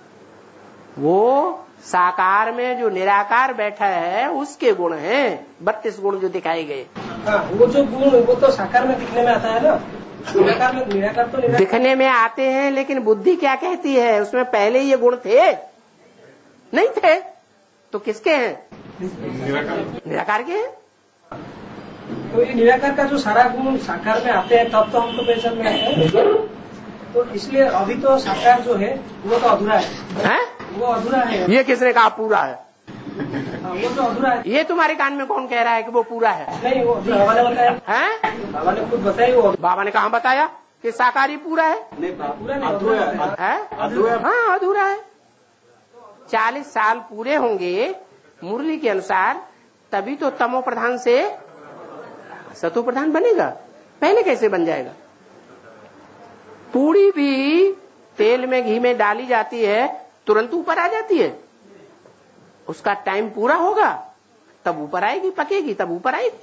वो साकार में जो निराकार बैठा है उसके गुण हैं, बत्तीस गुण जो दिखाए गए। हाँ, वो जो गुण वो तो साकार में दिखने में आता है ना, निराकार में निराकार तो निराकार दिखने में आते हैं, लेकिन बुद्धि क्या कहती है? उसमें पहले ये गुण थे नहीं थे, तो किसके हैं? निराकार के हैं। तो ये निराकार का जो सारा गुण साकार में आते हैं तब तो हमको पहचान में आते हैं। तो इसलिए अभी तो साकार जो है वो तो अधूरा है, है? वो अधूरा है। ये किसने कहा पूरा है? हाँ, वो तो अधूरा है। ये तुम्हारे कान में कौन कह रहा है कि वो पूरा है? नहीं, वो बाबा ने बताया है। बाबा ने खुद बताया। वो बाबा ने कहाँ बताया कि साकार ही पूरा है? पूरा नहीं, अधूरा है। हाँ, अधूरा है। चालीस साल पूरे होंगे मुरली के अनुसार, तभी तो तमो प्रधान से सतो प्रधान बनेगा। पहले कैसे बन जाएगा? पूरी भी तेल में घी में डाली जाती है, तुरंत ऊपर आ जाती है। उसका टाइम पूरा होगा तब ऊपर आएगी, पकेगी तब ऊपर आएगी।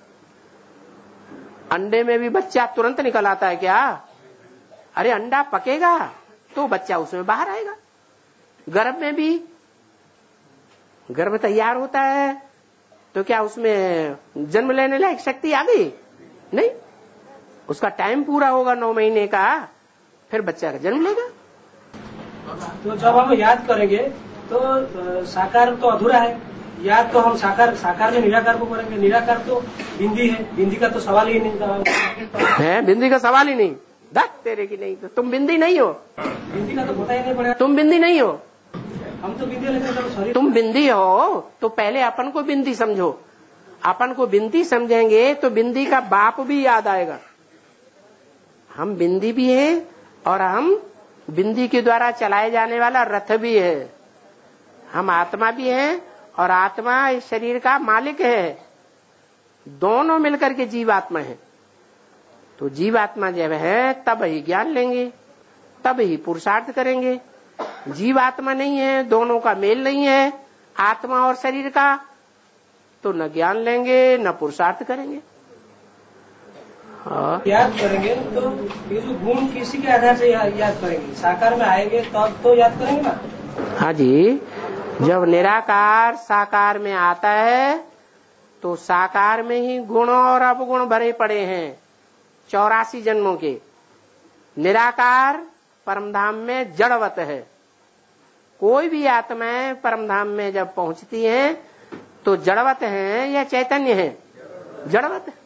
अंडे में भी बच्चा तुरंत निकल आता है क्या? अरे अंडा पकेगा तो बच्चा उसमें बाहर आएगा। गर्भ में भी गर्भ तैयार होता है तो क्या उसमें जन्म लेने लायक शक्ति आ गई? नहीं, उसका टाइम पूरा होगा नौ महीने का, फिर बच्चा का जन्म लेगा। तो जब हम याद करेंगे तो साकार तो अधूरा है, याद तो हम साकार साकार में निराकार को करेंगे। निराकार तो बिंदी है, बिंदी का तो सवाल ही नहीं है। बिंदी का सवाल ही नहीं। दस तेरे की नहीं, तो तुम बिंदी नहीं हो। बिंदी का तो पता ही नहीं पड़ेगा। तुम बिंदी नहीं हो। हम तो बिंदी लेते सॉरी। तुम बिंदी हो तो पहले अपन को बिंदी समझो। अपन को बिंदी समझेंगे तो बिंदी का बाप भी याद आएगा। हम बिंदी भी है और हम बिंदी के द्वारा चलाए जाने वाला रथ भी है। हम आत्मा भी हैं और आत्मा इस शरीर का मालिक है। दोनों मिलकर के जीवात्मा है। तो जीवात्मा जब है तब ही ज्ञान लेंगे, तब ही पुरुषार्थ करेंगे। जीवात्मा नहीं है, दोनों का मेल नहीं है आत्मा और शरीर का, तो न ज्ञान लेंगे न पुरुषार्थ करेंगे। हाँ। याद करेंगे तो ये जो गुण किसी के आधार से या, याद करेंगे? साकार में आएंगे तब तो याद करेंगे ना। हाँ जी, जब निराकार साकार में आता है तो साकार में ही गुण और अवगुण भरे पड़े हैं चौरासी जन्मों के। निराकार परमधाम में जड़वत है। कोई भी आत्माएं परमधाम में जब पहुंचती हैं तो जड़वत हैं या चैतन्य है? जड़वत है।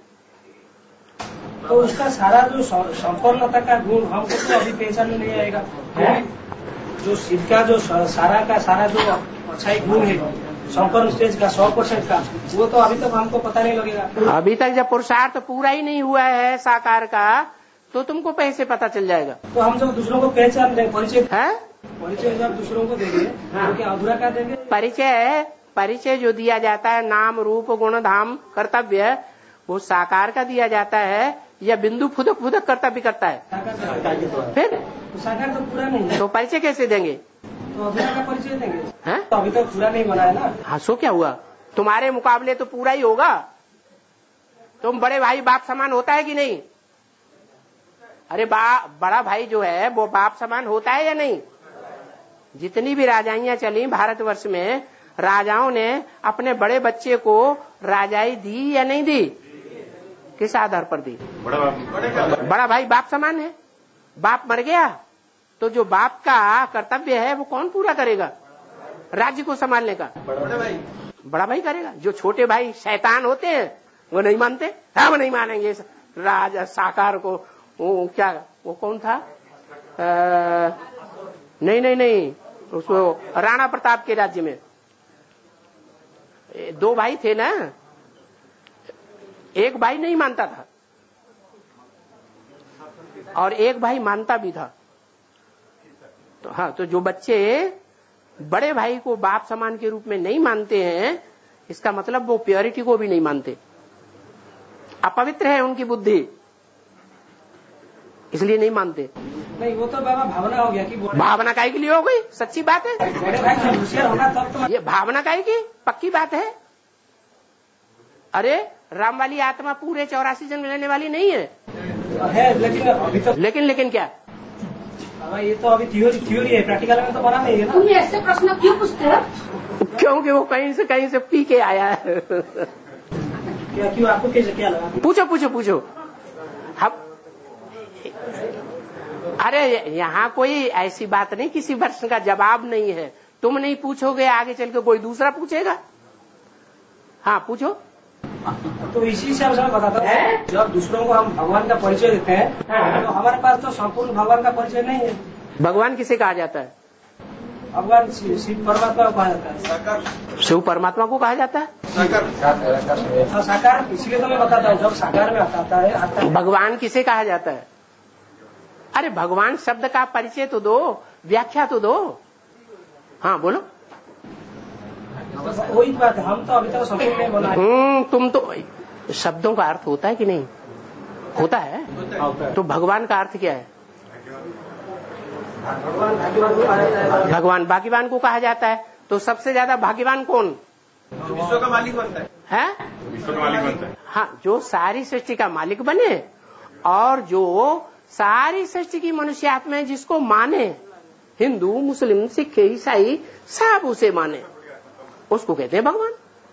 तो उसका सारा जो संपन्नता का गुण हमको तो अभी पहचान में नहीं आएगा। जो सिद्ध का जो सारा का सारा जो अच्छाई गुण है संपन्न स्टेज का सौ परसेंट का, वो तो अभी तक हमको पता नहीं लगेगा। अभी तक जब पुरुषार्थ पूरा ही नहीं हुआ है साकार का तो तुमको कैसे पता चल जाएगा? तो हम जब दूसरों को पहचान देंगे, परिचय है परिचय जब दूसरों को देंगे तो क्या अधूरा क्या देंगे? परिचय परिचय जो दिया जाता है नाम रूप गुण धाम कर्तव्य, वो साकार का दिया जाता है या बिंदु फुदक फुदक कर्तव्य करता है? फिर तो साकार तो पूरा नहीं है, तो परिचय कैसे देंगे? तो अधूरा का परिचय देंगे। हैं? तो अभी तक तो पूरा नहीं बना है ना। हाँ, सो क्या हुआ? तुम्हारे मुकाबले तो पूरा ही होगा। तुम बड़े भाई बाप समान होता है कि नहीं? अरे बा, बड़ा भाई जो है वो बाप समान होता है या नहीं? जितनी भी राजाइयां चली भारतवर्ष में, राजाओं ने अपने बड़े बच्चे को राजाई दी या नहीं दी? किस आधार पर दी? बड़ा बाप बड़ा भाई बाप समान है। बाप मर गया तो जो बाप का कर्तव्य है वो कौन पूरा करेगा? राज्य को संभालने का बड़ा भाई बड़ा भाई करेगा। जो छोटे भाई शैतान होते हैं वो नहीं मानते। हम नहीं मानेंगे राजा साकार को। वो क्या, वो कौन था? आ, नहीं नहीं नहीं उसको राणा प्रताप के राज्य में दो भाई थे ना, एक भाई नहीं मानता था और एक भाई मानता भी था। तो हाँ, तो जो बच्चे बड़े भाई को बाप समान के रूप में नहीं मानते हैं, इसका मतलब वो प्योरिटी को भी नहीं मानते। अपवित्र है उनकी बुद्धि, इसलिए नहीं मानते। नहीं, वो तो बाबा भावना हो गया कि भावना काहे के लिए हो गई? सच्ची बात है। बड़े भाई जब होशियार होगा तब तो ये भावना काहे की? पक्की बात है। अरे राम वाली आत्मा पूरे चौरासी जन्म लेने वाली नहीं है, है, लेकिन अभी तो लेकिन लेकिन क्या? बाबा ये तो अभी थ्योरी थ्योरी है, प्रैक्टिकल में तो बना नहीं है ना। तुम ऐसे प्रश्न क्यों पूछते हो? क्योंकि वो कहीं से कहीं से पी के आया है। क्या क्यों? आपको कैसे क्या लगा? पूछो पूछो पूछो। हम अरे यहाँ कोई ऐसी बात नहीं, किसी प्रश्न का जवाब नहीं है। तुम नहीं पूछोगे, आगे चल के कोई दूसरा पूछेगा। हाँ पूछो। तो इसी से हम सब बताता है, जब दूसरों को हम भगवान का परिचय देते हैं तो हमारे पास तो संपूर्ण भगवान का परिचय नहीं है। भगवान किसे कहा जाता है? भगवान शिव परमात्मा को कहा जाता है। शिव परमात्मा को कहा जाता है साकार। साकार इसलिए तो मैं बताता हूँ, जब साकार में आता है, आता है। भगवान किसे कहा जाता है? अरे भगवान शब्द का परिचय तो दो, व्याख्या तो दो। हाँ बोलो। वही बात है, हम तो अभी तक संपूर्ण नहीं बोला। हम्म तुम तो शब्दों का अर्थ होता है कि नहीं होता है? तो भगवान का अर्थ क्या है? भगवान भाग्यवान को कहा जाता है। तो सबसे ज्यादा भाग्यवान कौन? विश्व का मालिक बनता है, है? विश्व का मालिक बनता है। हाँ, जो सारी सृष्टि का मालिक बने और जो सारी सृष्टि की मनुष्य आत्मा है, जिसको माने, हिंदू मुस्लिम सिख ईसाई सब उसे माने, उसको कहते हैं भगवान।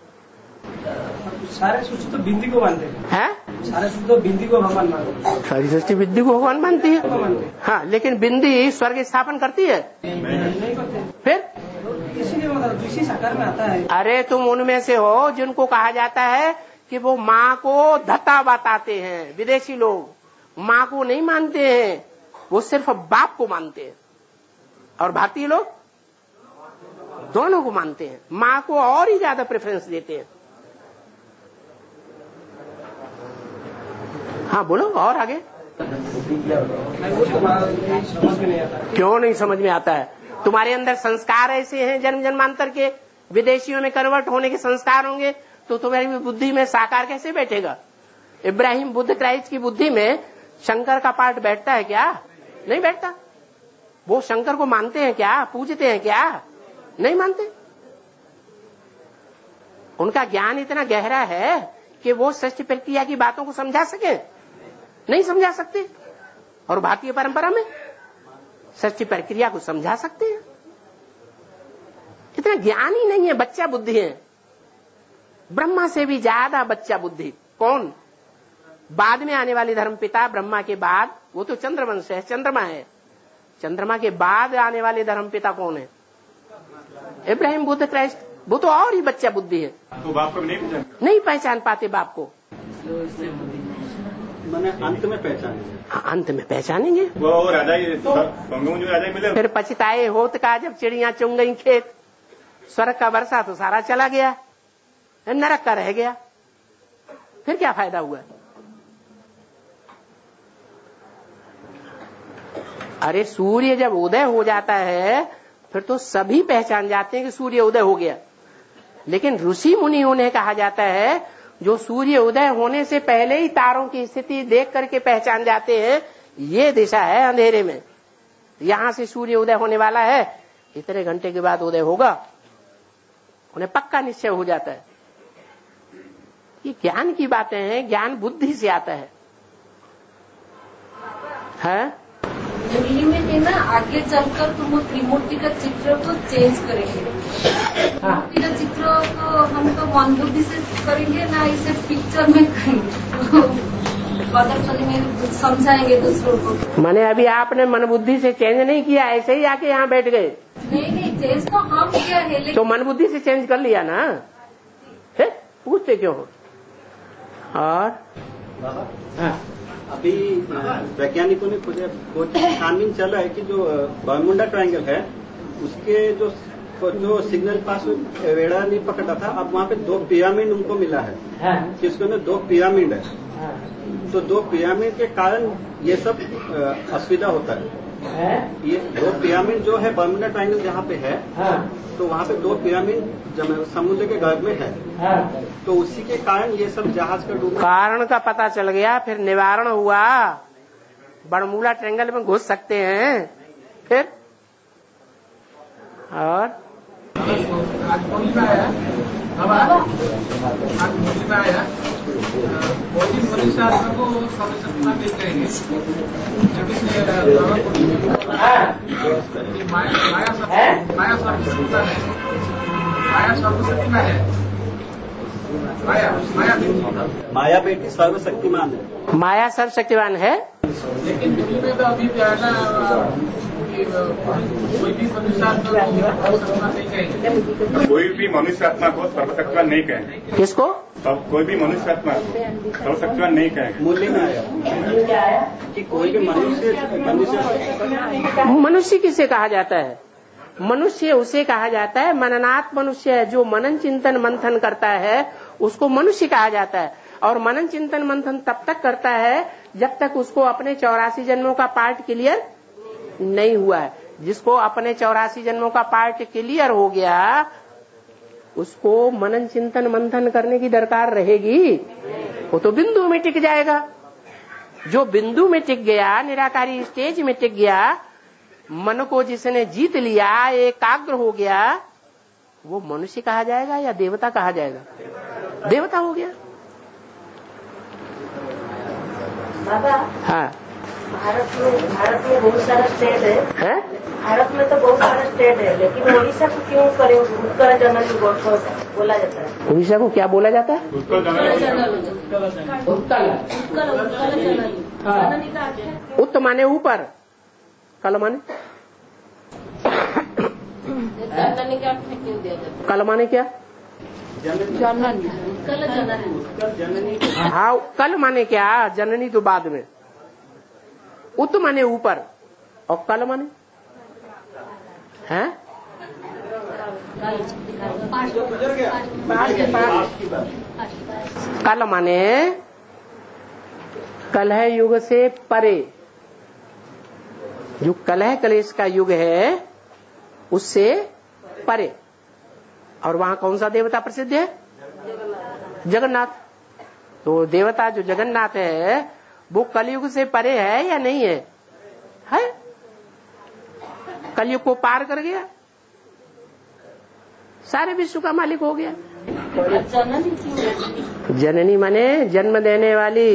सारे सृष्टि तो बिंदी को मानते हैं, सारे सृष्टि तो बिंदी को भगवान मानते हैं। सारी सृष्टि बिंदी को भगवान मानती है। हाँ, लेकिन बिंदी स्वर्ग स्थापन करती है? नहीं करते। फिर इसीलिए मतलब इसी साकार में आता है। अरे तुम उनमें से हो जिनको कहा जाता है कि वो माँ को धत्ता बताते हैं। विदेशी लोग माँ को नहीं मानते हैं, वो सिर्फ बाप को मानते हैं। और भारतीय लोग दोनों को मानते हैं, माँ को और ही ज्यादा प्रेफरेंस देते हैं। हाँ बोलो और आगे। समझ में नहीं आता। क्यों नहीं समझ में आता है? तुम्हारे अंदर संस्कार ऐसे हैं जन्म जन्मांतर के, विदेशियों में कन्वर्ट होने के संस्कार होंगे, तो तुम्हारी बुद्धि में साकार कैसे बैठेगा? इब्राहिम बुद्ध क्राइस्ट की बुद्धि में शंकर का पार्ट बैठता है क्या? नहीं बैठता। वो शंकर को मानते हैं क्या? पूजते हैं क्या? नहीं मानते। उनका ज्ञान इतना गहरा है कि वो सृष्टि प्रक्रिया की बातों को समझा सके? नहीं समझा सकते। और भारतीय परंपरा में सृष्टि प्रक्रिया को समझा सकते हैं? इतना ज्ञान ही नहीं है, बच्चा बुद्धि है। ब्रह्मा से भी ज्यादा बच्चा बुद्धि। कौन? बाद में आने वाले धर्म पिता ब्रह्मा के बाद, वो तो चंद्रवंश है, चंद्रमा है। चंद्रमा के बाद आने वाले धर्म पिता कौन है? इब्राहिम बुद्ध क्राइस्ट। वो तो और ही बच्चा बुद्धि है। तो बाप को नहीं पहचान नहीं पहचान पाते बाप को। मैंने अंत में पहचानेंगे। हाँ, अंत में पहचानेंगे। वो राजा जो राजा मिले, फिर पछताए होत का जब चिड़िया चुंग गई खेत। स्वर्ग का वर्षा तो सारा चला गया, नरक का रह गया। फिर क्या फायदा हुआ? अरे सूर्य जब उदय हो जाता है फिर तो सभी पहचान जाते हैं कि सूर्य उदय हो गया। लेकिन ऋषि मुनि उन्हें कहा जाता है जो सूर्य उदय होने से पहले ही तारों की स्थिति देख करके पहचान जाते हैं, ये दिशा है अंधेरे में, यहां से सूर्य उदय होने वाला है, इतने घंटे के बाद उदय होगा। उन्हें पक्का निश्चय हो जाता है। ये ज्ञान की बातें हैं, ज्ञान बुद्धि से आता है, है? दिल्ली में है ना, आगे चलकर तुम वो त्रिमूर्ति का चित्र को चेंज करेंगे। त्रिमूर्ति का चित्र तो हम तो मन बुद्धि से करेंगे ना, इसे पिक्चर में करेंगे, प्रदर्शनी में समझाएंगे दूसरों को। मैंने अभी आपने मन बुद्धि से चेंज नहीं किया, ऐसे ही आके यहाँ बैठ गए। नहीं नहीं, चेंज तो हम किया है, लेकिन तो मन बुद्धि से चेंज कर लिया ना, है? पूछते क्यों हो? और हाँ। अभी वैज्ञानिकों ने खुद छानबीन चल रहा है कि जो बर्मुडा ट्रायंगल है उसके जो जो सिग्नल पास वेड़ा नहीं पकड़ा था, अब वहाँ पे दो पिरामिड उनको मिला है, कि उसके अंदर दो पिरामिड है। तो दो पिरामिड के कारण ये सब असुविधा होता है। ये दो पिरामिड जो है बर्मुडा ट्रायंगल जहाँ पे है, तो वहाँ पे दो पिरामिड समुद्र के गर्भ में है, तो उसी के कारण ये सब जहाज का डूबना। कारण का पता चल गया, फिर निवारण हुआ। बर्मुडा ट्रायंगल में घुस सकते हैं फिर। और आज होली में आया आज होली में आया बौद्धिक मनुष्यात्मा को सर्वशक्तिमान देख करेंगे। जब इसने माया माया सर्वशक्तिमान है, माया सर्वशक्तिमान है, माया माया माया बेटी सर्वशक्तिमान है, माया सर्वशक्तिमान है। लेकिन दिल्ली में तो अभी जो है ना कोई भी मनुष्य आत्मा नहीं कहेंगे, कोई भी मनुष्य आत्मा को सर्वशक्तिवान नहीं कहेंगे। किसको? तब कोई भी मनुष्य आत्मा को सर्वशक्तिवान नहीं कहेंगे। मूल्य में आया कि कोई भी मनुष्य मनुष्य मनुष्य किसे कहा जाता है? मनुष्य उसे कहा जाता है, मननात् मनुष्य है, जो मनन चिंतन मंथन करता है उसको मनुष्य कहा जाता है। और मनन चिंतन मंथन तब तक करता है जब तक उसको अपने चौरासी जन्मों का पार्ट क्लियर नहीं हुआ है। जिसको अपने चौरासी जन्मों का पार्ट क्लियर हो गया उसको मनन चिंतन मंथन करने की दरकार रहेगी? वो तो बिंदु में टिक जाएगा। जो बिंदु में टिक गया, निराकारी स्टेज में टिक गया, मन को जिसने जीत लिया, एकाग्र हो गया, वो मनुष्य कहा जाएगा या देवता कहा जाएगा? देवता हो गया। बाबा, हाँ, भारत में भारत में बहुत सारा स्टेट है, है? भारत में तो बहुत सारा स्टेट है, लेकिन ओडिशा को क्यों करे उत्तर जनरल बोला जाता है? उड़ीसा को क्या बोला जाता है? उत्त माने ऊपर, कल माने कल माने क्या? हाँ, कल माने क्या? जननी तो बाद में। उत माने ऊपर और कल माने हैं? कल माने कलह युग से परे, जो कलह कलेश का युग है उससे परे। और वहां कौन सा देवता प्रसिद्ध है? जगन्नाथ। तो देवता जो जगन्नाथ है वो कलयुग से परे है या नहीं है? है। कलयुग को पार कर गया, सारे विश्व का मालिक हो गया। जननी माने जन्म देने वाली।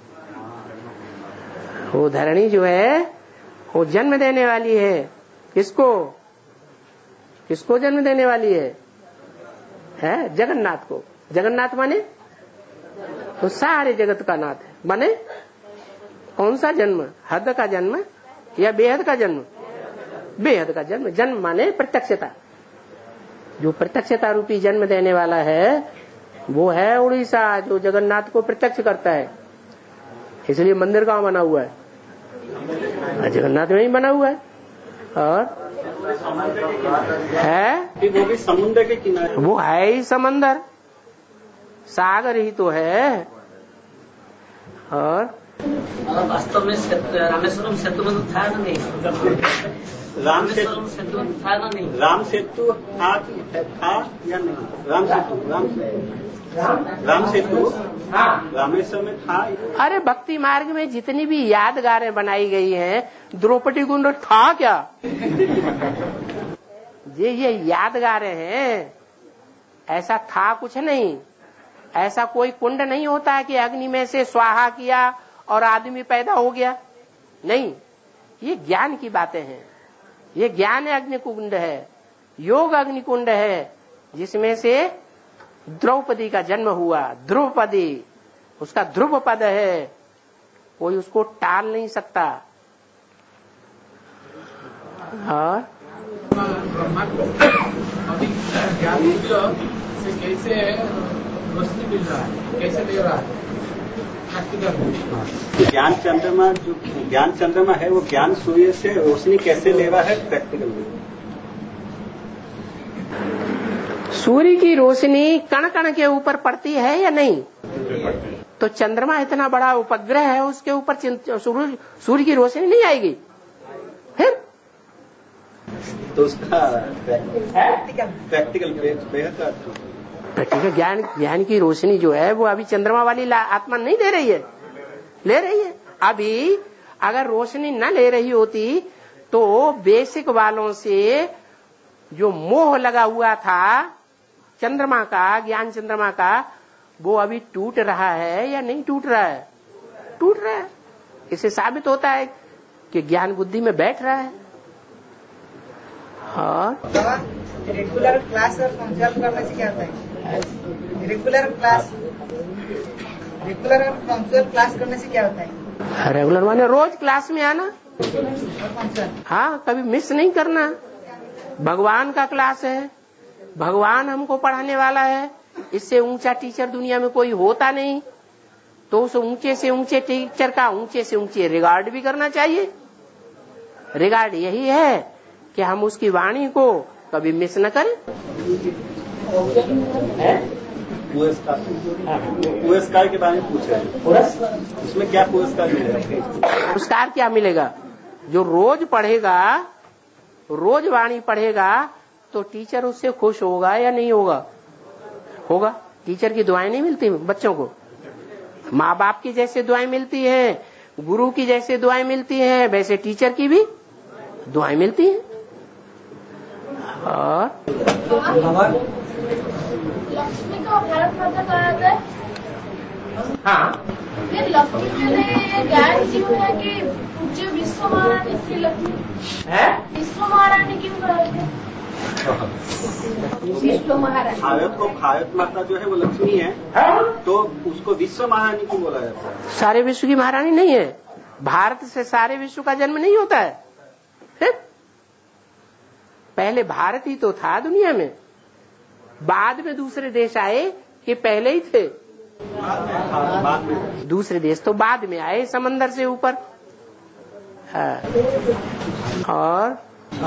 वो धरणी जो है वो जन्म देने वाली है। किसको? किसको जन्म देने वाली है? है जगन्नाथ को। जगन्नाथ माने तो सारे जगत का नाथ है। माने कौन सा जन्म? हद का जन्म या बेहद का जन्म? बेहद का जन्म। जन्म माने प्रत्यक्षता। जो प्रत्यक्षता रूपी जन्म देने वाला है वो है उड़ीसा, जो जगन्नाथ को प्रत्यक्ष करता है। इसलिए मंदिर कहाँ बना हुआ है? जगन्नाथ में ही बना हुआ है। और है वो भी समुद्र के किनारे, वो है ही समंदर, सागर ही तो है। और वास्तव में रामेश्वरम सेतु में था ना? नहीं, राम सेतु सेतु था ना? नहीं, राम सेतु था था या नहीं? राम सेतु राम राम सेतु रामेश्वर में था। अरे भक्ति मार्ग में जितनी भी यादगारें बनाई गई हैं, द्रौपदी कुंड था क्या? ये ये यादगारें हैं, ऐसा था कुछ नहीं। ऐसा कोई कुंड नहीं होता है कि अग्नि में से स्वाहा किया और आदमी पैदा हो गया। नहीं, ये ज्ञान की बातें हैं। ये ज्ञान अग्नि कुंड है, योग अग्नि कुंड है, जिसमें से द्रौपदी का जन्म हुआ। द्रौपदी उसका ध्रुव पद है, कोई उसको टाल नहीं सकता। और अभी ज्ञान से कैसे रोशनी मिल रहा है, कैसे ले रहा है? ज्ञान चंद्रमा, जो ज्ञान चंद्रमा है वो ज्ञान सूर्य से रोशनी कैसे ले रहा है प्रैक्टिकल में? सूर्य की रोशनी कण कण के ऊपर पड़ती है या नहीं? तो चंद्रमा इतना बड़ा उपग्रह है, उसके ऊपर सूर्य की रोशनी नहीं आएगी। फिर तो उसका प्रैक्टिकल प्रैक्टिकल प्रैक्टिकल ज्ञान ज्ञान की रोशनी जो है वो अभी चंद्रमा वाली आत्मा नहीं दे रही है, ले रही है। अभी अगर रोशनी न ले रही होती तो बेसिक वालों से जो मोह लगा हुआ था चंद्रमा का, ज्ञान चंद्रमा का, वो अभी टूट रहा है या नहीं टूट रहा है? टूट रहा है। इससे साबित होता है कि ज्ञान बुद्धि में बैठ रहा है। और रेगुलर क्लास और पंक्चुअल करने से क्या होता है? रेगुलर क्लास रेगुलर और पंक्चुअल क्लास करने से क्या होता है? रेगुलर माने रोज क्लास में आना। हाँ, कभी मिस नहीं करना। भगवान का क्लास है, भगवान हमको पढ़ाने वाला है, इससे ऊंचा टीचर दुनिया में कोई होता नहीं। तो उस ऊंचे से ऊंचे टीचर का ऊंचे से ऊंचे रिगार्ड भी करना चाहिए। रिगार्ड यही है कि हम उसकी वाणी को कभी मिस न करें। पुरस्कार के बारे में पूछ रहे हैं, उसमें क्या पुरस्कार मिलेगा? पुरस्कार क्या मिलेगा? जो रोज पढ़ेगा, रोज वाणी पढ़ेगा, तो टीचर उससे खुश होगा या नहीं होगा? होगा। टीचर की दुआएं नहीं मिलती बच्चों को? माँ बाप की जैसे दुआएं मिलती हैं, गुरु की जैसे दुआएं मिलती हैं, वैसे टीचर की भी दुआएं मिलती हैं। और लक्ष्मी को भारत माता कहा जाता है। हाँ, फिर लक्ष्मी के लिए ज्ञान क्यों है कि पूज्य विश्व महारानी श्री लक्ष्मी है? विश्व महारानी क्यों कहते हैं? विश्व महारानी। भारत को भारत माता जो है वो लक्ष्मी है, तो उसको विश्व महारानी क्यों बोला जाता है? सारे विश्व की महारानी नहीं है। भारत से सारे विश्व का जन्म नहीं होता है, है? पहले भारत ही तो था दुनिया में, बाद में दूसरे देश आए कि पहले ही थे? बाद में दूसरे देश तो बाद में आए समंदर से ऊपर। हाँ। और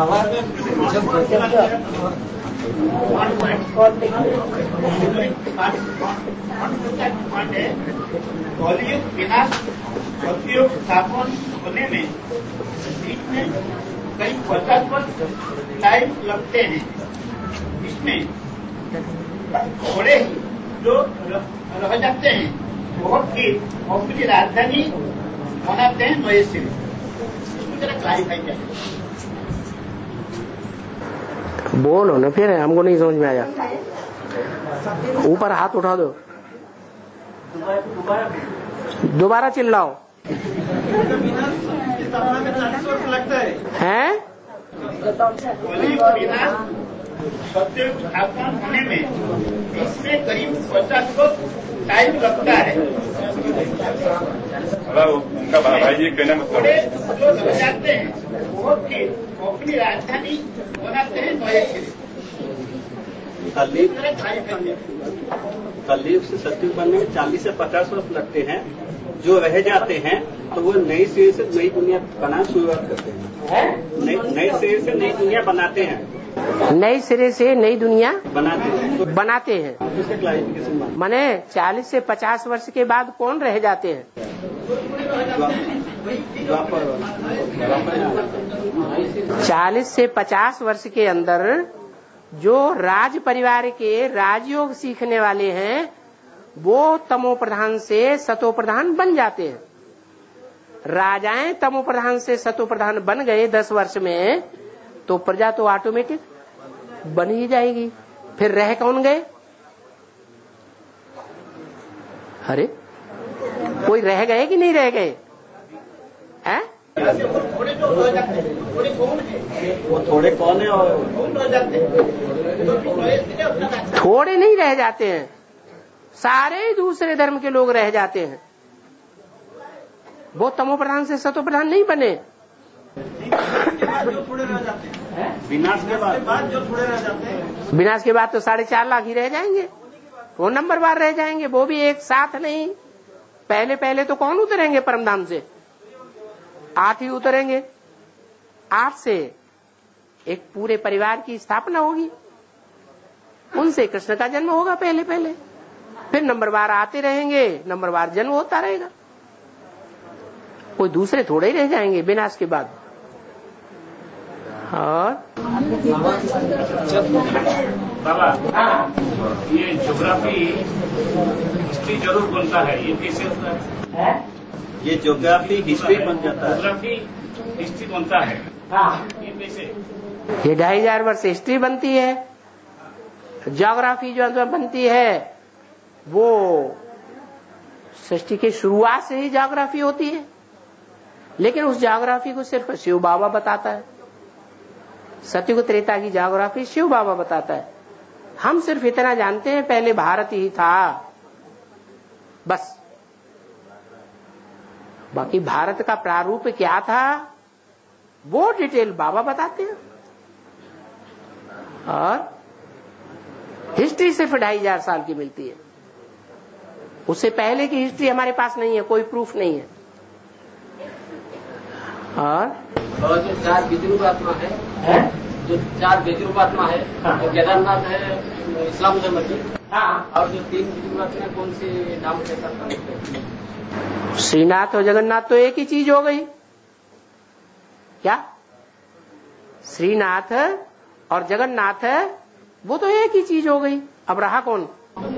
कलयुग विनाश सतयुग स्थापन होने में बीच में कई पचास वर्ष टाइम लगते हैं। इसमें थोड़े ही जो रह जाते हैं वो फिर अपनी राजधानी बनाते हैं नए सिरे। इसको जरा क्लैरिफाई किया। बोलो ना, फिर हमको नहीं समझ में आया। ऊपर हाथ उठा दो, दोबारा चिल्लाओ। हैं? सतयुग स्थापन होने में इसमें करीब पचास वर्ष टाइम लगता है। उनका भाई जी कहने मतलब जो लग जाते हैं वो फिर अपनी राजधानी बनाते हैं नए सिरे। कलयुग से सतयुग बनने में चालीस से पचास वर्ष लगते हैं। जो रह जाते हैं तो वो नई सिरे से नई दुनिया बनाना शुरुआत करते हैं। नए सिरे से नई दुनिया बनाते हैं। नई सिरे से नई दुनिया बनाते हैं बनाते हैं। माने चालीस से पचास वर्ष के बाद कौन रह जाते हैं? चालीस से पचास वर्ष के अंदर जो राज परिवार के राजयोग सीखने वाले हैं वो तमो प्रधान से सतो प्रधान बन जाते हैं। राजाएं तमो प्रधान से सतो प्रधान बन गए दस वर्ष में, तो प्रजा तो ऑटोमेटिक बन ही जाएगी। फिर रह कौन गए? अरे कोई रह गए कि नहीं रह गए? हैं? वो थोड़े कौन है? और थोड़े नहीं रह जाते हैं, सारे दूसरे धर्म के लोग रह जाते हैं। वो तमो प्रधान से सतो प्रधान नहीं बने। विनाश के बाद जो थोड़े रह जाते हैं, विनाश के बाद तो साढ़े चार लाख ही रह जाएंगे, वो नंबर बार रह जाएंगे। वो भी एक साथ नहीं, पहले पहले तो कौन उतरेंगे परमधाम से? आठ ही उतरेंगे। आठ से एक पूरे परिवार की स्थापना होगी, उनसे कृष्ण का जन्म होगा पहले पहले, फिर नंबर बार आते रहेंगे, नंबर बार जन्म होता रहेगा। कोई दूसरे थोड़े ही रह जाएंगे विनाश के बाद। और बाबा, ये ज्योग्राफी हिस्ट्री जरूर बनता है, ये कैसे होता है? ये ज्योग्राफी हिस्ट्री बन जाता है। ज्योग्राफी हिस्ट्री बनता है, ये कैसे? ये ढाई हजार वर्ष हिस्ट्री बनती है। ज्योग्राफी जो बनती है वो सृष्टि की शुरुआत से ही ज्योग्राफी होती है, लेकिन उस ज्योग्राफी को सिर्फ शिव बाबा बताता है। सतयुग त्रेता की ज्योग्राफी शिव बाबा बताता है। हम सिर्फ इतना जानते हैं पहले भारत ही था, बस। बाकी भारत का प्रारूप क्या था वो डिटेल बाबा बताते हैं। और हिस्ट्री सिर्फ ढाई हजार साल की मिलती है, उससे पहले की हिस्ट्री हमारे पास नहीं है, कोई प्रूफ नहीं है। और, और जो चार विद्रूप आत्मा है, है? जो चार विद्रूप आत्मा है, हाँ। तो केदारनाथ है इस्लाम धर्म की, हाँ। और जो तीन विद्रूप आत्मा कौन सी नाम के साथ? श्रीनाथ और जगन्नाथ तो एक ही चीज हो गई क्या? श्रीनाथ और जगन्नाथ वो तो एक ही चीज हो गई। अब रहा कौन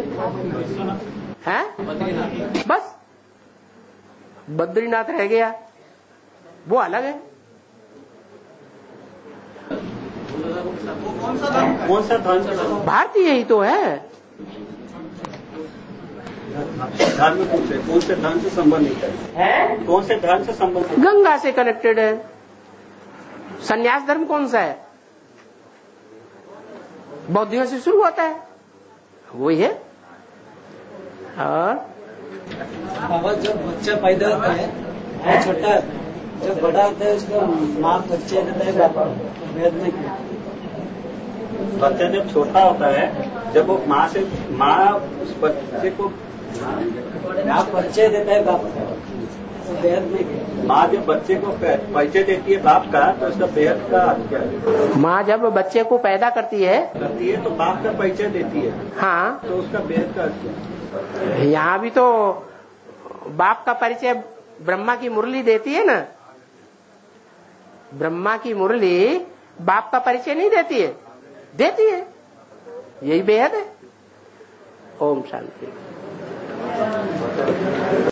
है? बस बद्रीनाथ रह गया, वो अलग है। कौन सा धर्म? भारतीय ही तो है। धार्मिक रूप से कौन से धर्म से संबंधित है? कौन से धर्म से संबंधित? गंगा से कनेक्टेड है। संन्यास धर्म कौन सा है? बौद्धियों से शुरू होता है, वही है। और बाबा जब बच्चा पैदा होता है छोटा, जब बड़ा होता है उसका माँ बच्चे देता है बाबा वेद में। बच्चा जब छोटा होता है, जब वो माँ से माँ उस बच्चे को माँ परिचय देता है बाप का, वेद में। माँ जब बच्चे को परिचय देती है बाप का, तो उसका वेद का क्या है? माँ जब बच्चे को पैदा करती है करती है तो बाप का परिचय देती है, हाँ, तो उसका वेद का क्या? यहाँ भी तो बाप का परिचय ब्रह्मा की मुरली देती है ना। ब्रह्मा की मुरली बाप का परिचय नहीं देती है, देती है। यही बेहद है। ओम शांति।